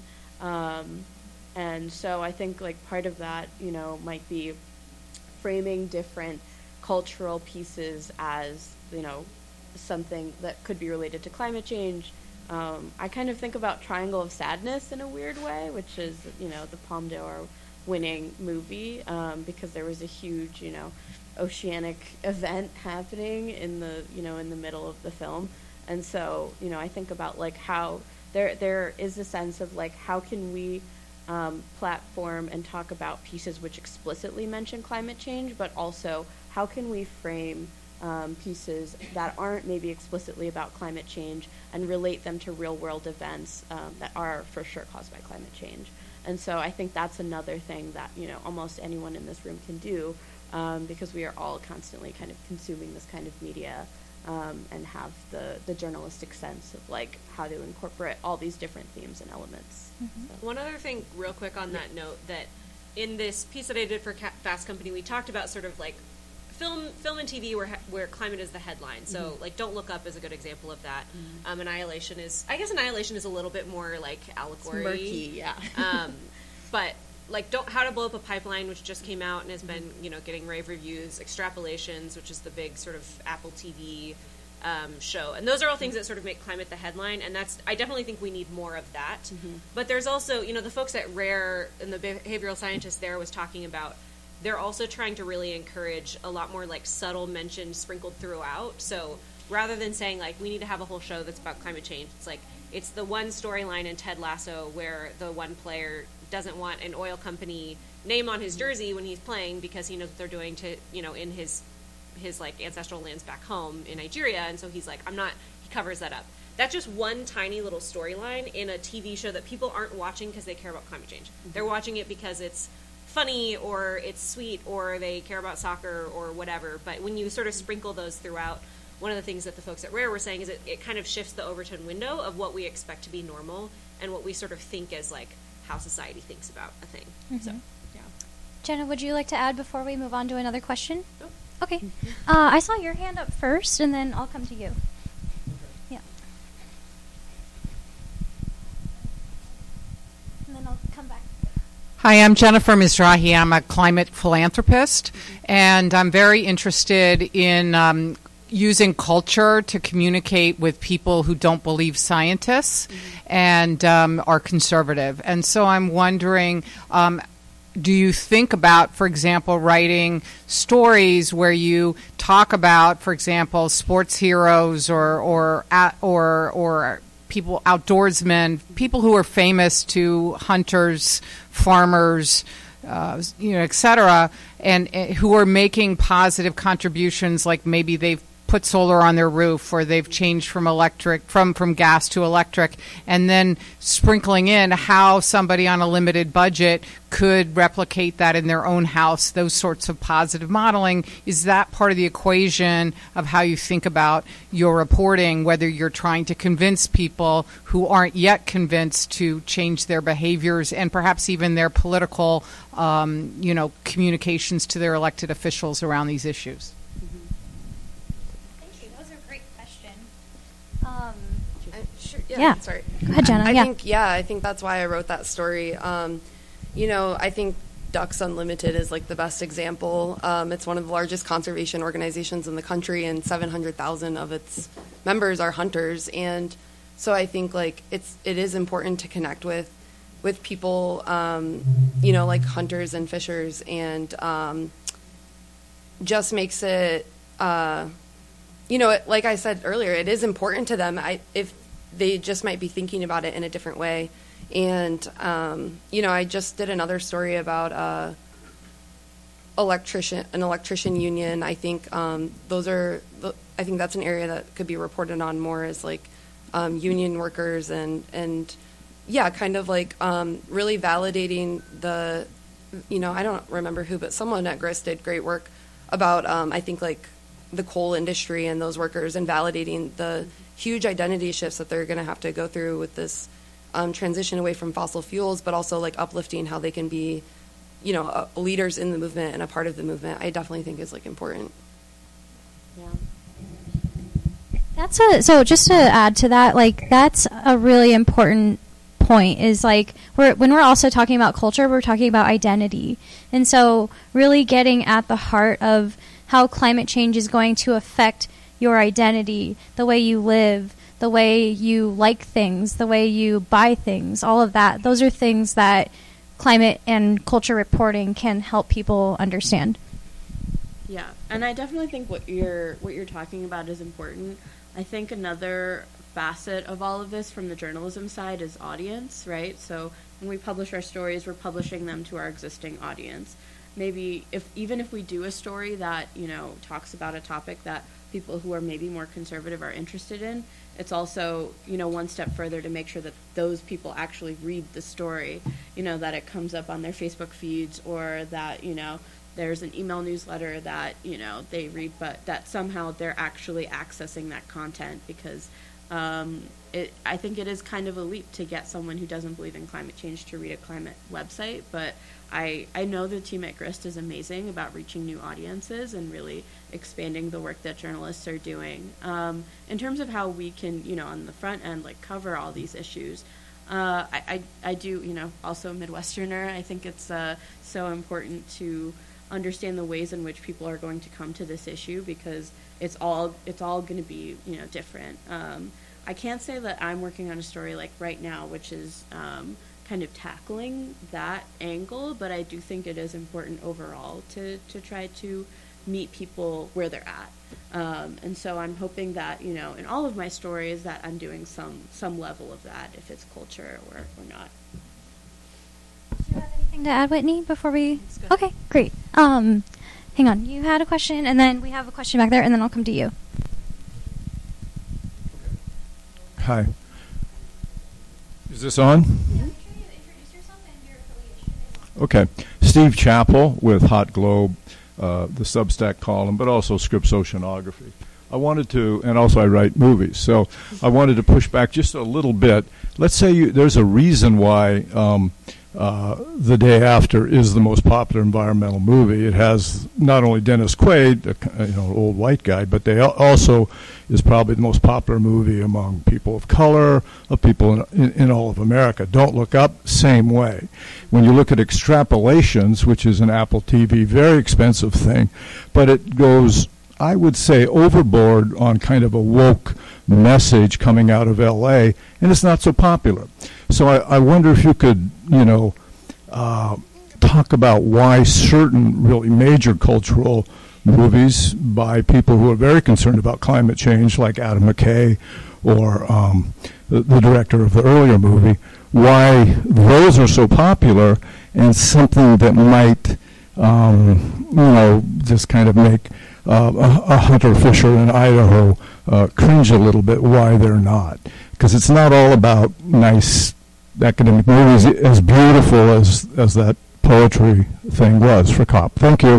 Um, and so I think like part of that, you know, might be framing different cultural pieces as, you know, something that could be related to climate change. Um, I kind of think about Triangle of Sadness in a weird way, which is, you know, the Palme d'Or winning movie, um, because there was a huge, you know, oceanic event happening in the, you know, in the middle of the film. And so, you know, I think about like how there there is a sense of like how can we um, platform and talk about pieces which explicitly mention climate change, but also how can we frame um, pieces that aren't maybe explicitly about climate change and relate them to real world events um, that are for sure caused by climate change. And so I think that's another thing that, you know, almost anyone in this room can do, um, because we are all constantly kind of consuming this kind of media. Um, and have the, the journalistic sense of like how to incorporate all these different themes and elements. Mm-hmm. So. One other thing real quick on that note, that in this piece that I did for Fast Company, we talked about sort of like film film and T V where where climate is the headline. So mm-hmm. like Don't Look Up is a good example of that. Mm-hmm. Um, Annihilation is, I guess Annihilation is a little bit more like allegory. It's murky, yeah. um, but like don't, How to Blow Up a Pipeline, which just came out and has been, you know, getting rave reviews. Extrapolations, which is the big sort of Apple T V um, show. And those are all things that sort of make climate the headline. And that's, I definitely think we need more of that. Mm-hmm. But there's also, you know, the folks at RARE and the behavioral scientist there was talking about, they're also trying to really encourage a lot more like subtle mentions sprinkled throughout. So rather than saying like, we need to have a whole show that's about climate change, it's like, it's the one storyline in Ted Lasso where the one player doesn't want an oil company name on his jersey when he's playing because he knows what they're doing to, you know, in his his like ancestral lands back home in Nigeria, and so he's like, I'm not, he covers that up. That's just one tiny little storyline in a T V show that people aren't watching because they care about climate change. Mm-hmm. They're watching it because it's funny or it's sweet or they care about soccer or whatever. But when you sort of sprinkle those throughout, one of the things that the folks at RARE were saying is it, it kind of shifts the Overton window of what we expect to be normal and what we sort of think as like how society thinks about a thing. Mm-hmm. So, yeah. Jenna, would you like to add before we move on to another question? Nope. Okay. Uh, I saw your hand up first, and then I'll come to you. Yeah. And then I'll come back. Hi, I'm Jennifer Mizrahi. I'm a climate philanthropist, and I'm very interested in um, using culture to communicate with people who don't believe scientists mm-hmm. and um, are conservative. And so I'm wondering, um, do you think about, for example, writing stories where you talk about, for example, sports heroes or or or or people, outdoorsmen, people who are famous to hunters, farmers, uh, you know, et cetera, and, and who are making positive contributions, like maybe they've put solar on their roof, or they've changed from electric from from gas to electric, and then sprinkling in how somebody on a limited budget could replicate that in their own house. Those sorts of positive modeling, is that part of the equation of how you think about your reporting, whether you're trying to convince people who aren't yet convinced to change their behaviors and perhaps even their political um, you know communications to their elected officials around these issues? Um, I, sure, yeah, yeah. Sorry. Go ahead, Jenna. I, I yeah. think, yeah, I think that's why I wrote that story. Um, you know, I think Ducks Unlimited is like the best example. Um, it's one of the largest conservation organizations in the country, and seven hundred thousand of its members are hunters. And so I think like it's it is important to connect with with people, um, you know, like hunters and fishers, and um, just makes it. Uh, You know, it, like I said earlier, it is important to them. I, if they just might be thinking about it in a different way. And, um, you know, I just did another story about uh, electrician, an electrician union. I think um, those are, I think that's an area that could be reported on more as like um, union workers and, and yeah, kind of like um, really validating the, you know, I don't remember who, but someone at Grist did great work about, um, I think like, the coal industry and those workers, and validating the huge identity shifts that they're going to have to go through with this um, transition away from fossil fuels, but also like uplifting how they can be, you know, uh, leaders in the movement and a part of the movement. I definitely think is like important. Yeah. That's a, so just to add to that, like that's a really important point, is like we're when we're also talking about culture, we're talking about identity. And so really getting at the heart of how climate change is going to affect your identity, the way you live, the way you like things, the way you buy things, all of that. Those are things that climate and culture reporting can help people understand. Yeah, and I definitely think what you're what you're talking about is important. I think another facet of all of this from the journalism side is audience, right? So when we publish our stories, we're publishing them to our existing audience. Maybe if even if we do a story that, you know, talks about a topic that people who are maybe more conservative are interested in, it's also, you know, one step further to make sure that those people actually read the story, you know, that it comes up on their Facebook feeds, or that, you know, there's an email newsletter that, you know, they read, but that somehow they're actually accessing that content, because um, it, I think it is kind of a leap to get someone who doesn't believe in climate change to read a climate website, but I, I know the team at Grist is amazing about reaching new audiences and really expanding the work that journalists are doing. Um, in terms of how we can, you know, on the front end, like cover all these issues, uh, I, I, I do, you know, also a Midwesterner, I think it's uh, so important to understand the ways in which people are going to come to this issue, because it's all it's all going to be, you know, different. Um, I can't say that I'm working on a story like right now, which is um, kind of tackling that angle, but I do think it is important overall to, to try to meet people where they're at. Um, and so I'm hoping that, you know, in all of my stories that I'm doing some some level of that, if it's culture or, or not. Do you have anything to add, Whitney, before we... Okay, great. Um, hang on. You had a question, and then we have a question back there, and then I'll come to you. Hi. Is this on? Yeah. Okay. Steve Chappell with Hot Globe, uh, the Substack column, but also Scripps Oceanography. I wanted to, and also I write movies, so I wanted to push back just a little bit. Let's say you, there's a reason why um, uh, The Day After is the most popular environmental movie. It has not only Dennis Quaid, a, you know, an old white guy, but they also is probably the most popular movie among people of color, of people in, in, in all of America. Don't Look Up, same way. When you look at Extrapolations, which is an Apple T V, very expensive thing, but it goes I would say, overboard on kind of a woke message coming out of L A, and it's not so popular. So I, I wonder if you could, you know, uh, talk about why certain really major cultural movies by people who are very concerned about climate change, like Adam McKay or um, the, the director of the earlier movie, why those are so popular, and something that might, um, you know, just kind of make uh, a, a Hunter Fisher in Idaho uh, cringe a little bit, why they're not. Because it's not all about nice academic movies, as beautiful as, as that poetry thing was for COP. Thank you.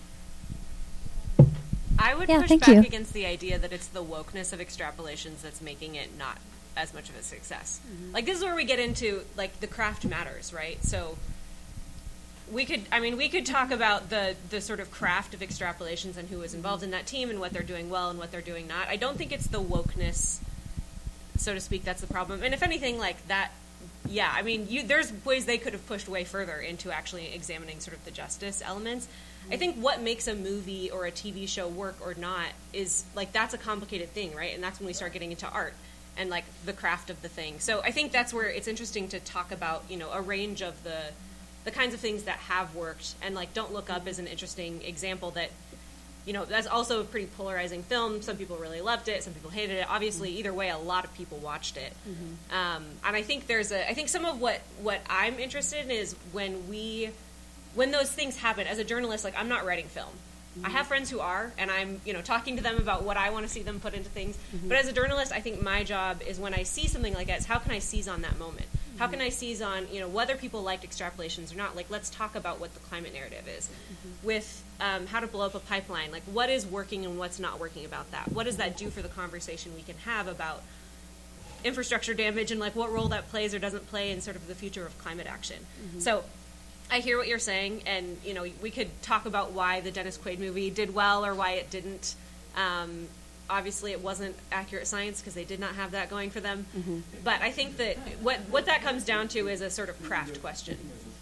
I would Yeah, push thank back you. against the idea that it's the wokeness of extrapolations that's making it not as much of a success. Like, this is where we get into, like, the craft matters, right? So we could, I mean, we could talk about the, the sort of craft of extrapolations and who is involved in that team and what they're doing well and what they're doing not. I don't think it's the wokeness, so to speak, that's the problem. And if anything, like, that, yeah, I mean, you, there's ways they could have pushed way further into actually examining sort of the justice elements. I think what makes a movie or a T V show work or not is, like, that's a complicated thing, right? And that's when we start getting into art and, like, the craft of the thing. So I think that's where it's interesting to talk about, you know, a range of the the kinds of things that have worked. And, like, Don't Look Up is an interesting example that, you know, that's also a pretty polarizing film. Some people really loved it. Some people hated it. Obviously, either way, a lot of people watched it. Mm-hmm. Um, and I think there's a, I think some of what, what I'm interested in is when we, when those things happen, as a journalist, like, I'm not writing film. Mm-hmm. I have friends who are, and I'm, you know, talking to them about what I want to see them put into things. Mm-hmm. But as a journalist, I think my job is when I see something like that, is how can I seize on that moment? Mm-hmm. How can I seize on, you know, whether people liked extrapolations or not? Like, let's talk about what the climate narrative is. Mm-hmm. With um, how to blow up a pipeline, like, what is working and what's not working about that? What does that do for the conversation we can have about infrastructure damage and, like, what role that plays or doesn't play in sort of the future of climate action? Mm-hmm. So I hear what you're saying, and, you know, we could talk about why the Dennis Quaid movie did well or why it didn't. Um, obviously, it wasn't accurate science because they did not have that going for them. Mm-hmm. But I think that what what that comes down to is a sort of craft question.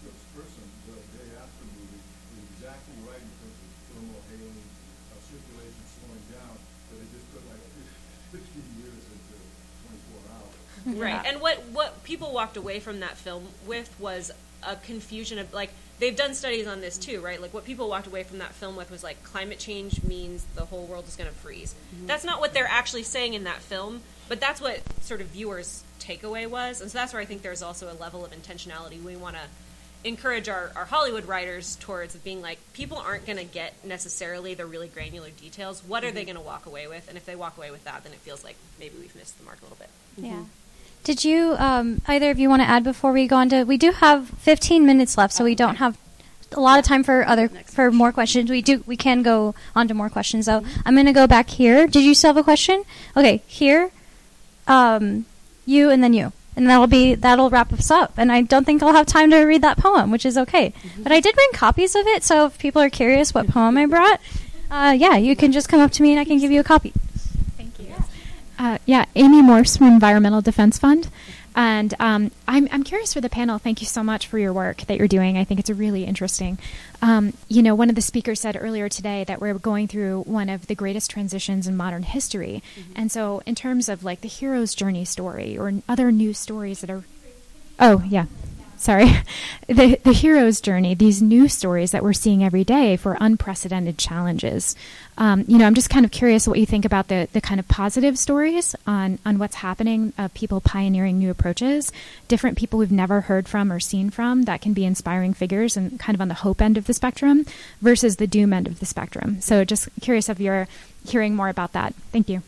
Right, and what, what people walked away from that film with was a confusion of, like, they've done studies on this too, right? Like, what people walked away from that film with was, like, climate change means the whole world is going to freeze. Mm-hmm. That's not what they're actually saying in that film, but that's what sort of viewers' takeaway was, and so that's where I think there's also a level of intentionality we want to encourage our, our Hollywood writers towards, being like, people aren't going to get necessarily the really granular details. What are mm-hmm. they going to walk away with? And if they walk away with that, then it feels like maybe we've missed the mark a little bit. Yeah. Mm-hmm. Did you, um, either of you want to add before we go on to, we do have fifteen minutes left, so we don't have a lot of time for other, for more questions. We do, we can go on to more questions, though. Mm-hmm. I'm going to go back here. Did you still have a question? Okay, here, um, you, and then you. And that'll be, that'll wrap us up. And I don't think I'll have time to read that poem, which is okay. Mm-hmm. But I did bring copies of it, so if people are curious what poem I brought, uh, yeah, you can just come up to me and I can give you a copy. Uh, yeah, Amy Morse from Environmental Defense Fund. And um, I'm, I'm curious for the panel. Thank you so much for your work that you're doing. I think it's really interesting. Um, you know, one of the speakers said earlier today that we're going through one of the greatest transitions in modern history. Mm-hmm. And so in terms of, like, the hero's journey story or other new stories that are... Oh, yeah. Sorry. The, the hero's journey, these new stories that we're seeing every day for unprecedented challenges. Um, you know, I'm just kind of curious what you think about the, the kind of positive stories on, on what's happening, of people pioneering new approaches, different people we've never heard from or seen from that can be inspiring figures and kind of on the hope end of the spectrum versus the doom end of the spectrum. So just curious if you're hearing more about that. Thank you.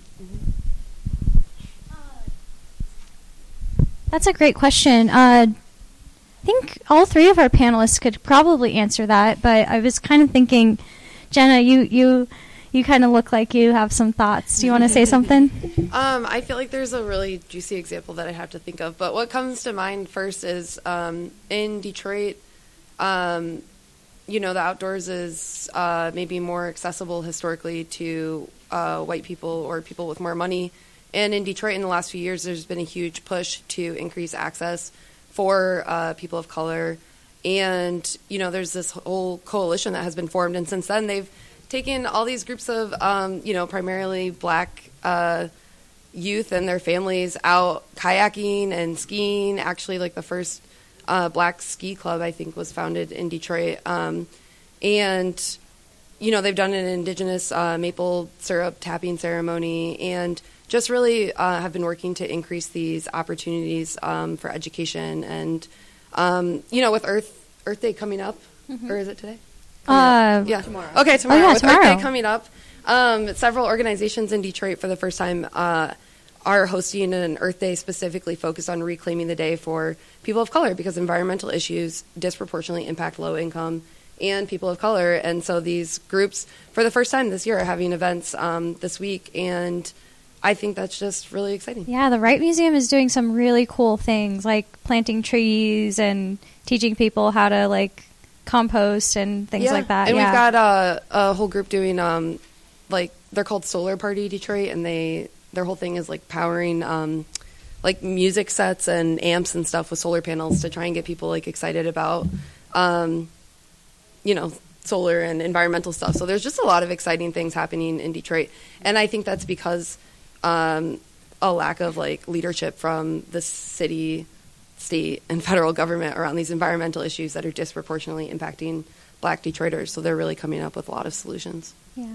That's a great question. Uh, I think all three of our panelists could probably answer that, but I was kind of thinking, Jenna, you you you kind of look like you have some thoughts. Do you want to say something? Um, I feel like there's a really juicy example that I have to think of, but what comes to mind first is um, in Detroit, um, you know, the outdoors is uh, maybe more accessible historically to uh, white people or people with more money. And in Detroit in the last few years, there's been a huge push to increase access for uh, people of color. And, you know, there's this whole coalition that has been formed. And since then, they've taken all these groups of, um, you know, primarily black uh, youth and their families out kayaking and skiing. Actually, like the first uh, black ski club, I think, was founded in Detroit. Um, and, you know, they've done an indigenous uh, maple syrup tapping ceremony and just really uh, have been working to increase these opportunities um, for education. And, um, you know, with Earth Earth Day coming up, mm-hmm. or is it today? Uh, yeah. Tomorrow. Okay, tomorrow. Oh, yeah, with tomorrow. Earth Day coming up, um, several organizations in Detroit for the first time uh, are hosting an Earth Day specifically focused on reclaiming the day for people of color because environmental issues disproportionately impact low income and people of color. And so these groups, for the first time this year, are having events um, this week, and I think that's just really exciting. Yeah, the Wright Museum is doing some really cool things, like planting trees and teaching people how to, like, compost and things yeah. like that. And yeah. we've got uh, a whole group doing, um, like, they're called Solar Party Detroit, and they their whole thing is, like, powering, um, like, music sets and amps and stuff with solar panels to try and get people, like, excited about, um, you know, solar and environmental stuff. So there's just a lot of exciting things happening in Detroit. And I think that's because um, a lack of, like, leadership from the city, state, and federal government around these environmental issues that are disproportionately impacting black Detroiters. So they're really coming up with a lot of solutions. Yeah.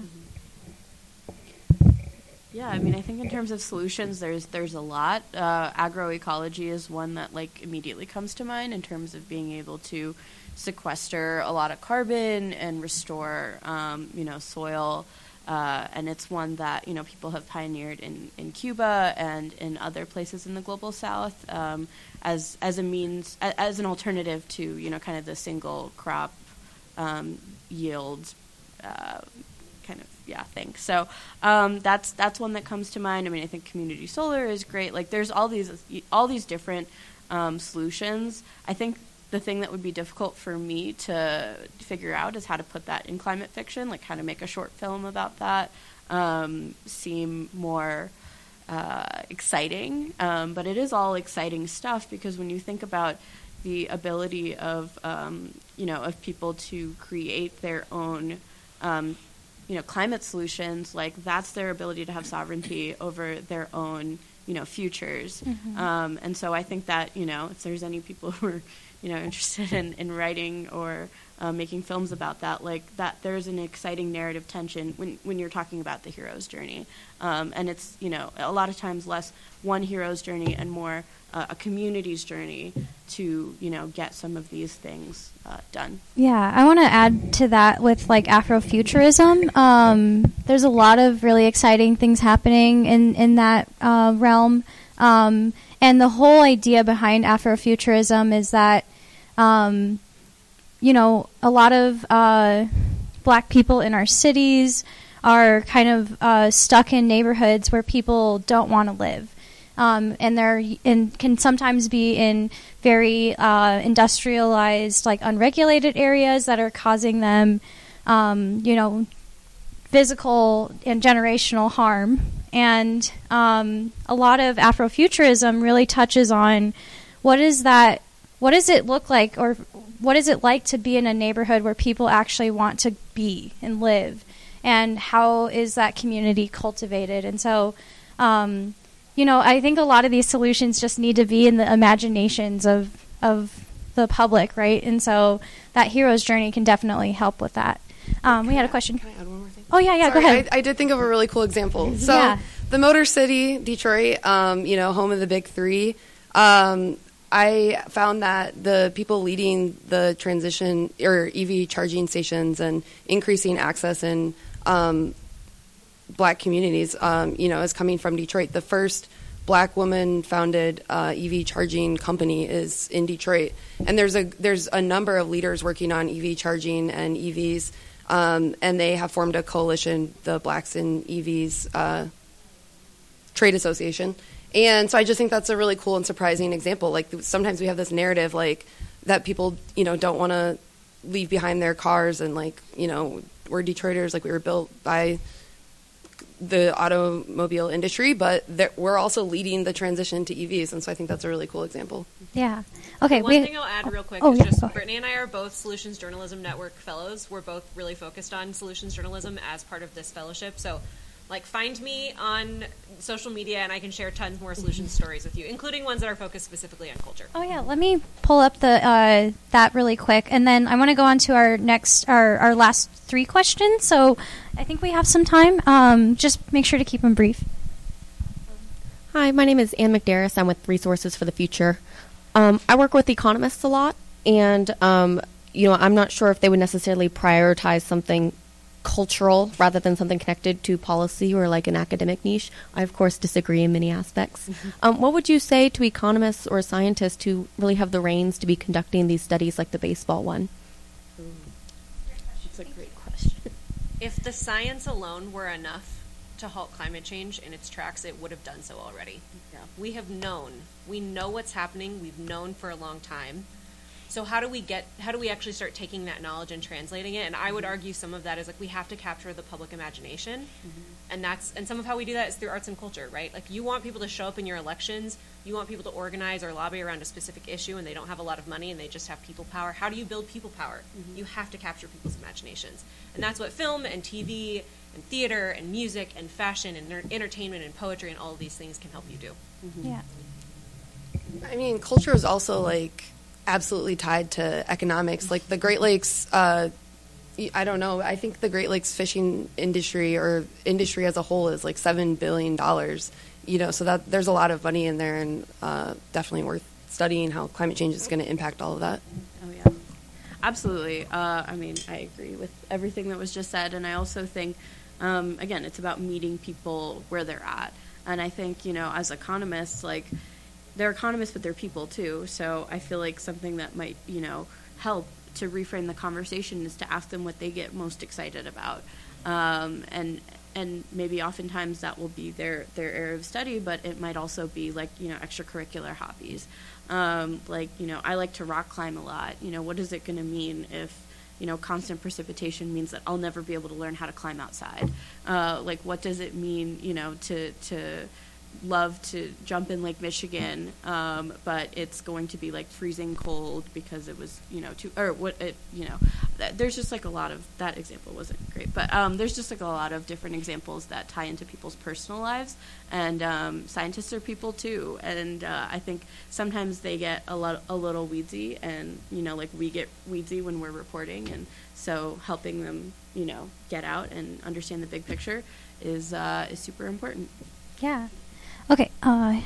Yeah, I mean, I think in terms of solutions, there's there's a lot. Uh, agroecology is one that, like, immediately comes to mind in terms of being able to sequester a lot of carbon and restore, um, you know, soil. Uh, and it's one that, you know, people have pioneered in, in Cuba and in other places in the global south um, as as a means, as an alternative to, you know, kind of the single crop um, yield uh, kind of, yeah, thing. So um, that's that's one that comes to mind. I mean, I think community solar is great. Like, there's all these all these different um, solutions. I think the thing that would be difficult for me to figure out is how to put that in climate fiction, like how to make a short film about that um, seem more uh, exciting. Um, but it is all exciting stuff because when you think about the ability of, um, you know, of people to create their own, um, you know, climate solutions, like that's their ability to have sovereignty over their own, you know, futures. Mm-hmm. Um, and so I think that, you know, if there's any people who are, you know, interested in, in writing or uh, making films about that, like that there's an exciting narrative tension when, when you're talking about the hero's journey. Um, and it's, you know, a lot of times less one hero's journey and more uh, a community's journey to, you know, get some of these things uh, done. Yeah, I want to add to that with, like, Afrofuturism. Um, there's a lot of really exciting things happening in, in that uh, realm. Um, and the whole idea behind Afrofuturism is that Um, you know, a lot of uh, black people in our cities are kind of uh, stuck in neighborhoods where people don't want to live. Um, and they're and can sometimes be in very uh, industrialized, like unregulated areas that are causing them, um, you know, physical and generational harm. And um, a lot of Afrofuturism really touches on what is that. What does it look like, or what is it like to be in a neighborhood where people actually want to be and live, and how is that community cultivated? And so, um, you know, I think a lot of these solutions just need to be in the imaginations of of the public, right? And so that hero's journey can definitely help with that. Um, we had a question. Can I add one more thing? Oh, yeah, yeah, Sorry, go ahead. I, I did think of a really cool example. So Yeah. the Motor City, Detroit, um, you know, home of the big three, um, I found that the people leading the transition or E V charging stations and increasing access in um, black communities, um, you know, is coming from Detroit. The first black woman founded uh, E V charging company is in Detroit, and there's a there's a number of leaders working on E V charging and E Vs, um, and they have formed a coalition, the Blacks in E Vs uh, Trade Association. And so I just think that's a really cool and surprising example. Like, sometimes we have this narrative, like, that people, you know, don't want to leave behind their cars and, like, you know, we're Detroiters, like, we were built by the automobile industry, but we're also leading the transition to E Vs, and so I think that's a really cool example. Yeah. Okay. One we, thing I'll add real quick oh, is yeah, just Brittany and I are both Solutions Journalism Network fellows. We're both really focused on solutions journalism as part of this fellowship. So, like, find me on social media, and I can share tons more solutions stories with you, including ones that are focused specifically on culture. Oh yeah, let me pull up the uh, that really quick, and then I want to go on to our next, our, our last three questions. So I think we have some time. Um, just make sure to keep them brief. Hi, my name is Ann McDarris. I'm with Resources for the Future. Um, I work with economists a lot, and um, you know, I'm not sure if they would necessarily prioritize something cultural rather than something connected to policy or like an academic niche. I, of course, disagree in many aspects. Mm-hmm. Um, what would you say to economists or scientists who really have the reins to be conducting these studies like the baseball one? Ooh. That's a great question. If the science alone were enough to halt climate change in its tracks, it would have done so already. Yeah. We have known. We know what's happening. We've known for a long time. So how do we get, how do we actually start taking that knowledge and translating it? And I would argue some of that is like we have to capture the public imagination. Mm-hmm. And that's, and some of how we do that is through arts and culture, right? Like you want people to show up in your elections, you want people to organize or lobby around a specific issue and they don't have a lot of money and they just have people power. How do you build people power? Mm-hmm. You have to capture people's imaginations. And that's what film and T V and theater and music and fashion and ner- entertainment and poetry and all of these things can help you do. Mm-hmm. Yeah. I mean, culture is also like absolutely tied to economics. Like the Great Lakes, uh, I don't know, I think the Great Lakes fishing industry or industry as a whole is like seven billion dollars, you know, so that there's a lot of money in there and uh, definitely worth studying how climate change is going to impact all of that. Oh, yeah. Absolutely. Uh, I mean, I agree with everything that was just said, and I also think, um, again, it's about meeting people where they're at. And I think, you know, as economists, like, they're economists, but they're people too. So I feel like something that might, you know, help to reframe the conversation is to ask them what they get most excited about, um, and and maybe oftentimes that will be their their area of study, but it might also be like, you know, extracurricular hobbies. Um, like, you know, I like to rock climb a lot. You know, what is it going to mean if, you know, constant precipitation means that I'll never be able to learn how to climb outside? Uh, like, what does it mean, you know, to to love to jump in Lake Michigan, um, but it's going to be like freezing cold because it was, you know, too, or what it, you know, th- there's just like a lot of, that example wasn't great, but um, there's just like a lot of different examples that tie into people's personal lives, and um, scientists are people too, and uh, I think sometimes they get a lot, a little weedsy, and, you know, like we get weedsy when we're reporting, and so helping them, you know, get out and understand the big picture is uh, is super important. Yeah. Okay. Uh,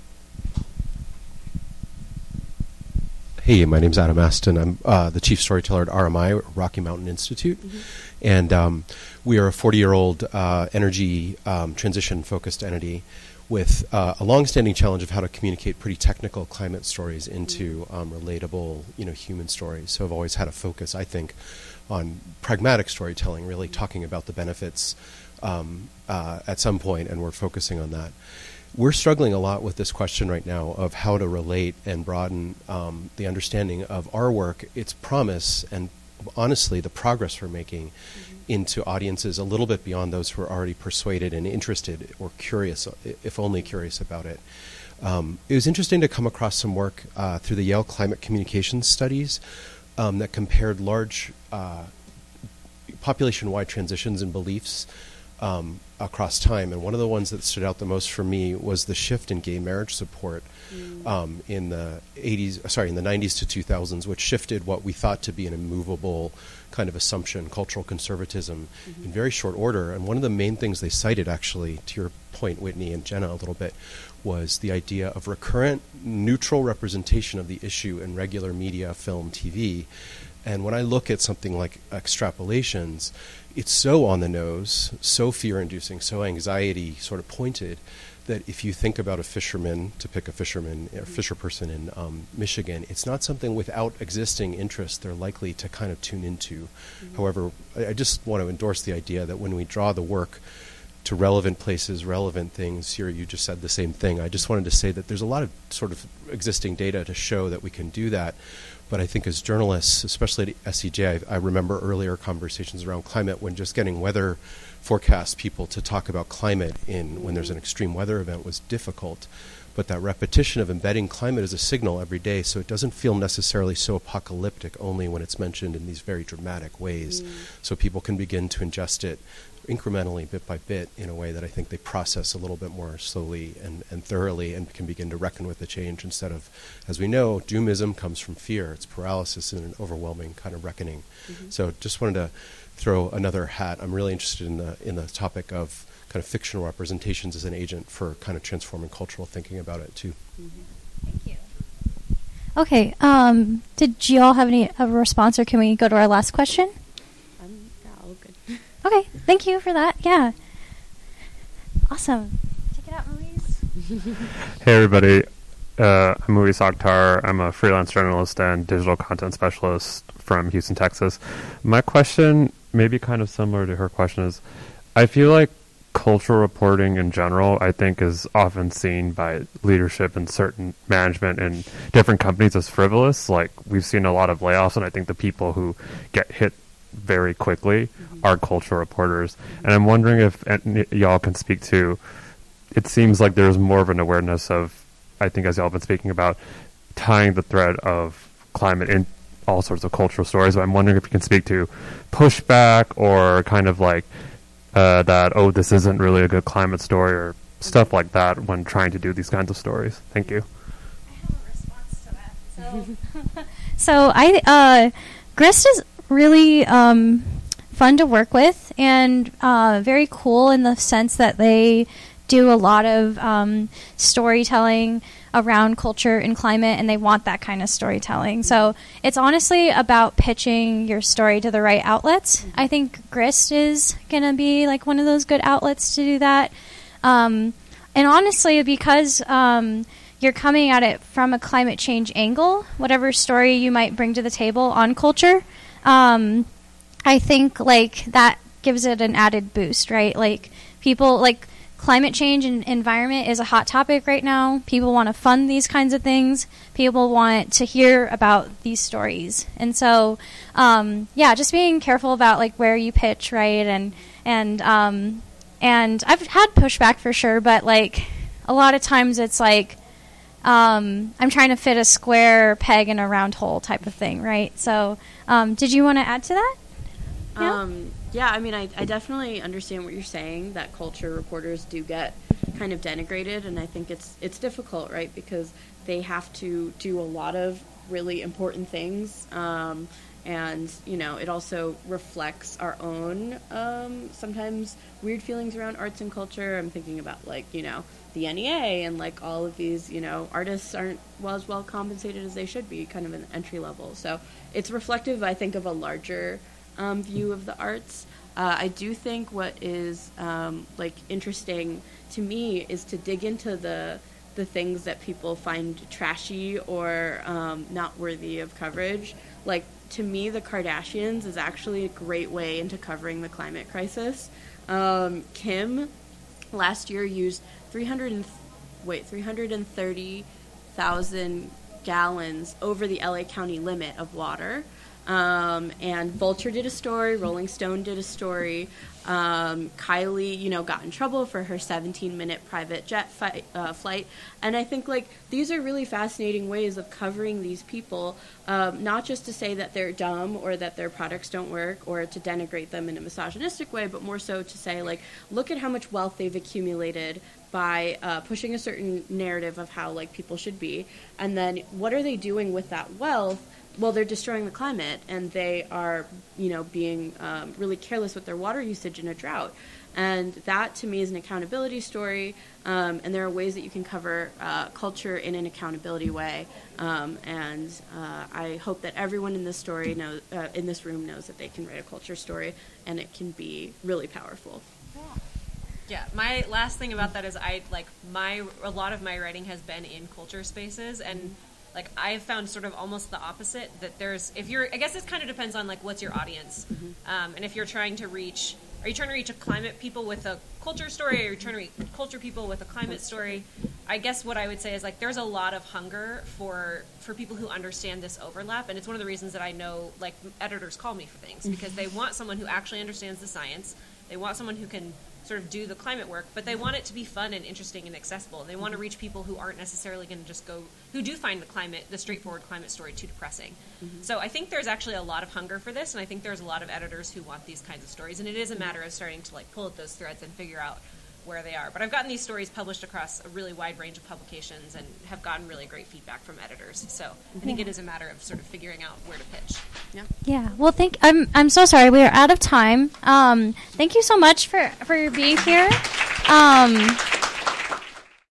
hey, my name's Adam Aston. I'm uh, the chief storyteller at R M I, Rocky Mountain Institute. Mm-hmm. And um, we are a forty-year-old uh, energy um, transition-focused entity with uh, a long-standing challenge of how to communicate pretty technical climate stories into um, relatable, you know, human stories. So I've always had a focus, I think, on pragmatic storytelling, really talking about the benefits um, uh, at some point, and we're focusing on that. We're struggling a lot with this question right now of how to relate and broaden um, the understanding of our work, its promise, and honestly the progress we're making mm-hmm. into audiences a little bit beyond those who are already persuaded and interested or curious, if only curious about it. Um, it was interesting to come across some work uh, through the Yale Climate Communications Studies um, that compared large uh, population-wide transitions in beliefs Um, across time, and one of the ones that stood out the most for me was the shift in gay marriage support mm. um, in the eighties, sorry, in the nineties to two thousands, which shifted what we thought to be an immovable kind of assumption, cultural conservatism, mm-hmm. in very short order. And one of the main things they cited, actually, to your point, Whitney and Jenna, a little bit, was the idea of recurrent, neutral representation of the issue in regular media, film, T V. And when I look at something like Extrapolations, it's so on the nose, so fear-inducing, so anxiety sort of pointed, that if you think about a fisherman, to pick a fisherman, a fisher person in um, Michigan, it's not something without existing interest they're likely to kind of tune into. Mm-hmm. However, I, I just want to endorse the idea that when we draw the work to relevant places, relevant things. Here, you just said the same thing. I just wanted to say that there's a lot of sort of existing data to show that we can do that. But I think as journalists, especially at S E J, I, I remember earlier conversations around climate when just getting weather forecast people to talk about climate in when there's an extreme weather event was difficult. But that repetition of embedding climate as a signal every day, so it doesn't feel necessarily so apocalyptic only when it's mentioned in these very dramatic ways. Mm. So people can begin to ingest it incrementally, bit by bit, in a way that I think they process a little bit more slowly and, and thoroughly, and can begin to reckon with the change instead of, as we know, doomism comes from fear. It's paralysis and an overwhelming kind of reckoning. Mm-hmm. So just wanted to throw another hat. I'm really interested in the in the topic of kind of fictional representations as an agent for kind of transforming cultural thinking about it too. Mm-hmm. Thank you. Okay, um, did you all have any a response, or can we go to our last question? Um, yeah, all good. Okay, thank you for that. Yeah. Awesome. Check it out, Maurice. Hey, everybody. Uh, I'm Maurice Akhtar. I'm a freelance journalist and digital content specialist from Houston, Texas. My question, maybe kind of similar to her question, is I feel like cultural reporting in general, I think, is often seen by leadership and certain management in different companies as frivolous. Like, we've seen a lot of layoffs, and I think the people who get hit very quickly mm-hmm. are cultural reporters. Mm-hmm. And I'm wondering if any, y'all can speak to, it seems like there's more of an awareness of, I think as y'all have been speaking about, tying the thread of climate in all sorts of cultural stories. But I'm wondering if you can speak to pushback or kind of like uh, that, oh, this isn't really a good climate story, or stuff like that when trying to do these kinds of stories. Thank you. I have a response to that. So, so I, uh, Grist is really um, fun to work with, and uh, very cool in the sense that they do a lot of um, storytelling around culture and climate, and they want that kind of storytelling. So it's honestly about pitching your story to the right outlets. I think Grist is going to be like one of those good outlets to do that. Um, and honestly, because um, you're coming at it from a climate change angle, whatever story you might bring to the table on culture, um, I think like that gives it an added boost, right? Like people like climate change and environment is a hot topic right now. People want to fund these kinds of things. People want to hear about these stories. And so, um, yeah, just being careful about like where you pitch, right? And and um, and I've had pushback for sure, but like a lot of times it's like um, I'm trying to fit a square peg in a round hole type of thing, right? So, um, did you want to add to that? Yeah. Um, yeah, I mean, I, I definitely understand what you're saying, that culture reporters do get kind of denigrated, and I think it's it's difficult, right, because they have to do a lot of really important things, um, and, you know, it also reflects our own um, sometimes weird feelings around arts and culture. I'm thinking about, like, you know, the N E A and, like, all of these, you know, artists aren't well as well compensated as they should be, kind of an entry level. So it's reflective, I think, of a larger Um, view of the arts. Uh, I do think what is um, like interesting to me is to dig into the the things that people find trashy or um, not worthy of coverage. Like, to me, the Kardashians is actually a great way into covering the climate crisis. Um, Kim last year used three hundred and th- wait three hundred thirty thousand gallons over the L A County limit of water. Um, and Vulture did a story, Rolling Stone did a story, um, Kylie, you know, got in trouble for her seventeen-minute private jet fi- uh, flight, and I think, like, these are really fascinating ways of covering these people, um, not just to say that they're dumb or that their products don't work or to denigrate them in a misogynistic way, but more so to say, like, look at how much wealth they've accumulated by uh, pushing a certain narrative of how, like, people should be, and then what are they doing with that wealth? Well, they're destroying the climate, and they are, you know, being um, really careless with their water usage in a drought. And that, to me, is an accountability story, um, and there are ways that you can cover uh, culture in an accountability way. Um, and uh, I hope that everyone in this story knows, uh, in this room knows that they can write a culture story, and it can be really powerful. Yeah, my last thing about that is I, like, my, a lot of my writing has been in culture spaces, and mm-hmm. like, I've found sort of almost the opposite, that there's, if you're, I guess this kind of depends on, like, what's your audience. Mm-hmm. Um, and if you're trying to reach are you trying to reach a climate people with a culture story, or are you trying to reach culture people with a climate story? I guess what I would say is, like, there's a lot of hunger for for people who understand this overlap, and it's one of the reasons that I know, like, editors call me for things, because they want someone who actually understands the science. They want someone who can sort of do the climate work, but they want it to be fun and interesting and accessible. They want to reach people who aren't necessarily going to just go, who do find the climate, the straightforward climate story too depressing. Mm-hmm. So I think there's actually a lot of hunger for this, and I think there's a lot of editors who want these kinds of stories, and it is a matter of starting to, like, pull at those threads and figure out where they are. But I've gotten these stories published across a really wide range of publications and have gotten really great feedback from editors. So I think Yeah. it is a matter of sort of figuring out where to pitch. Yeah. Yeah. Well, thank. I'm. I'm so sorry. We are out of time. Um, thank you so much for for being here. Um,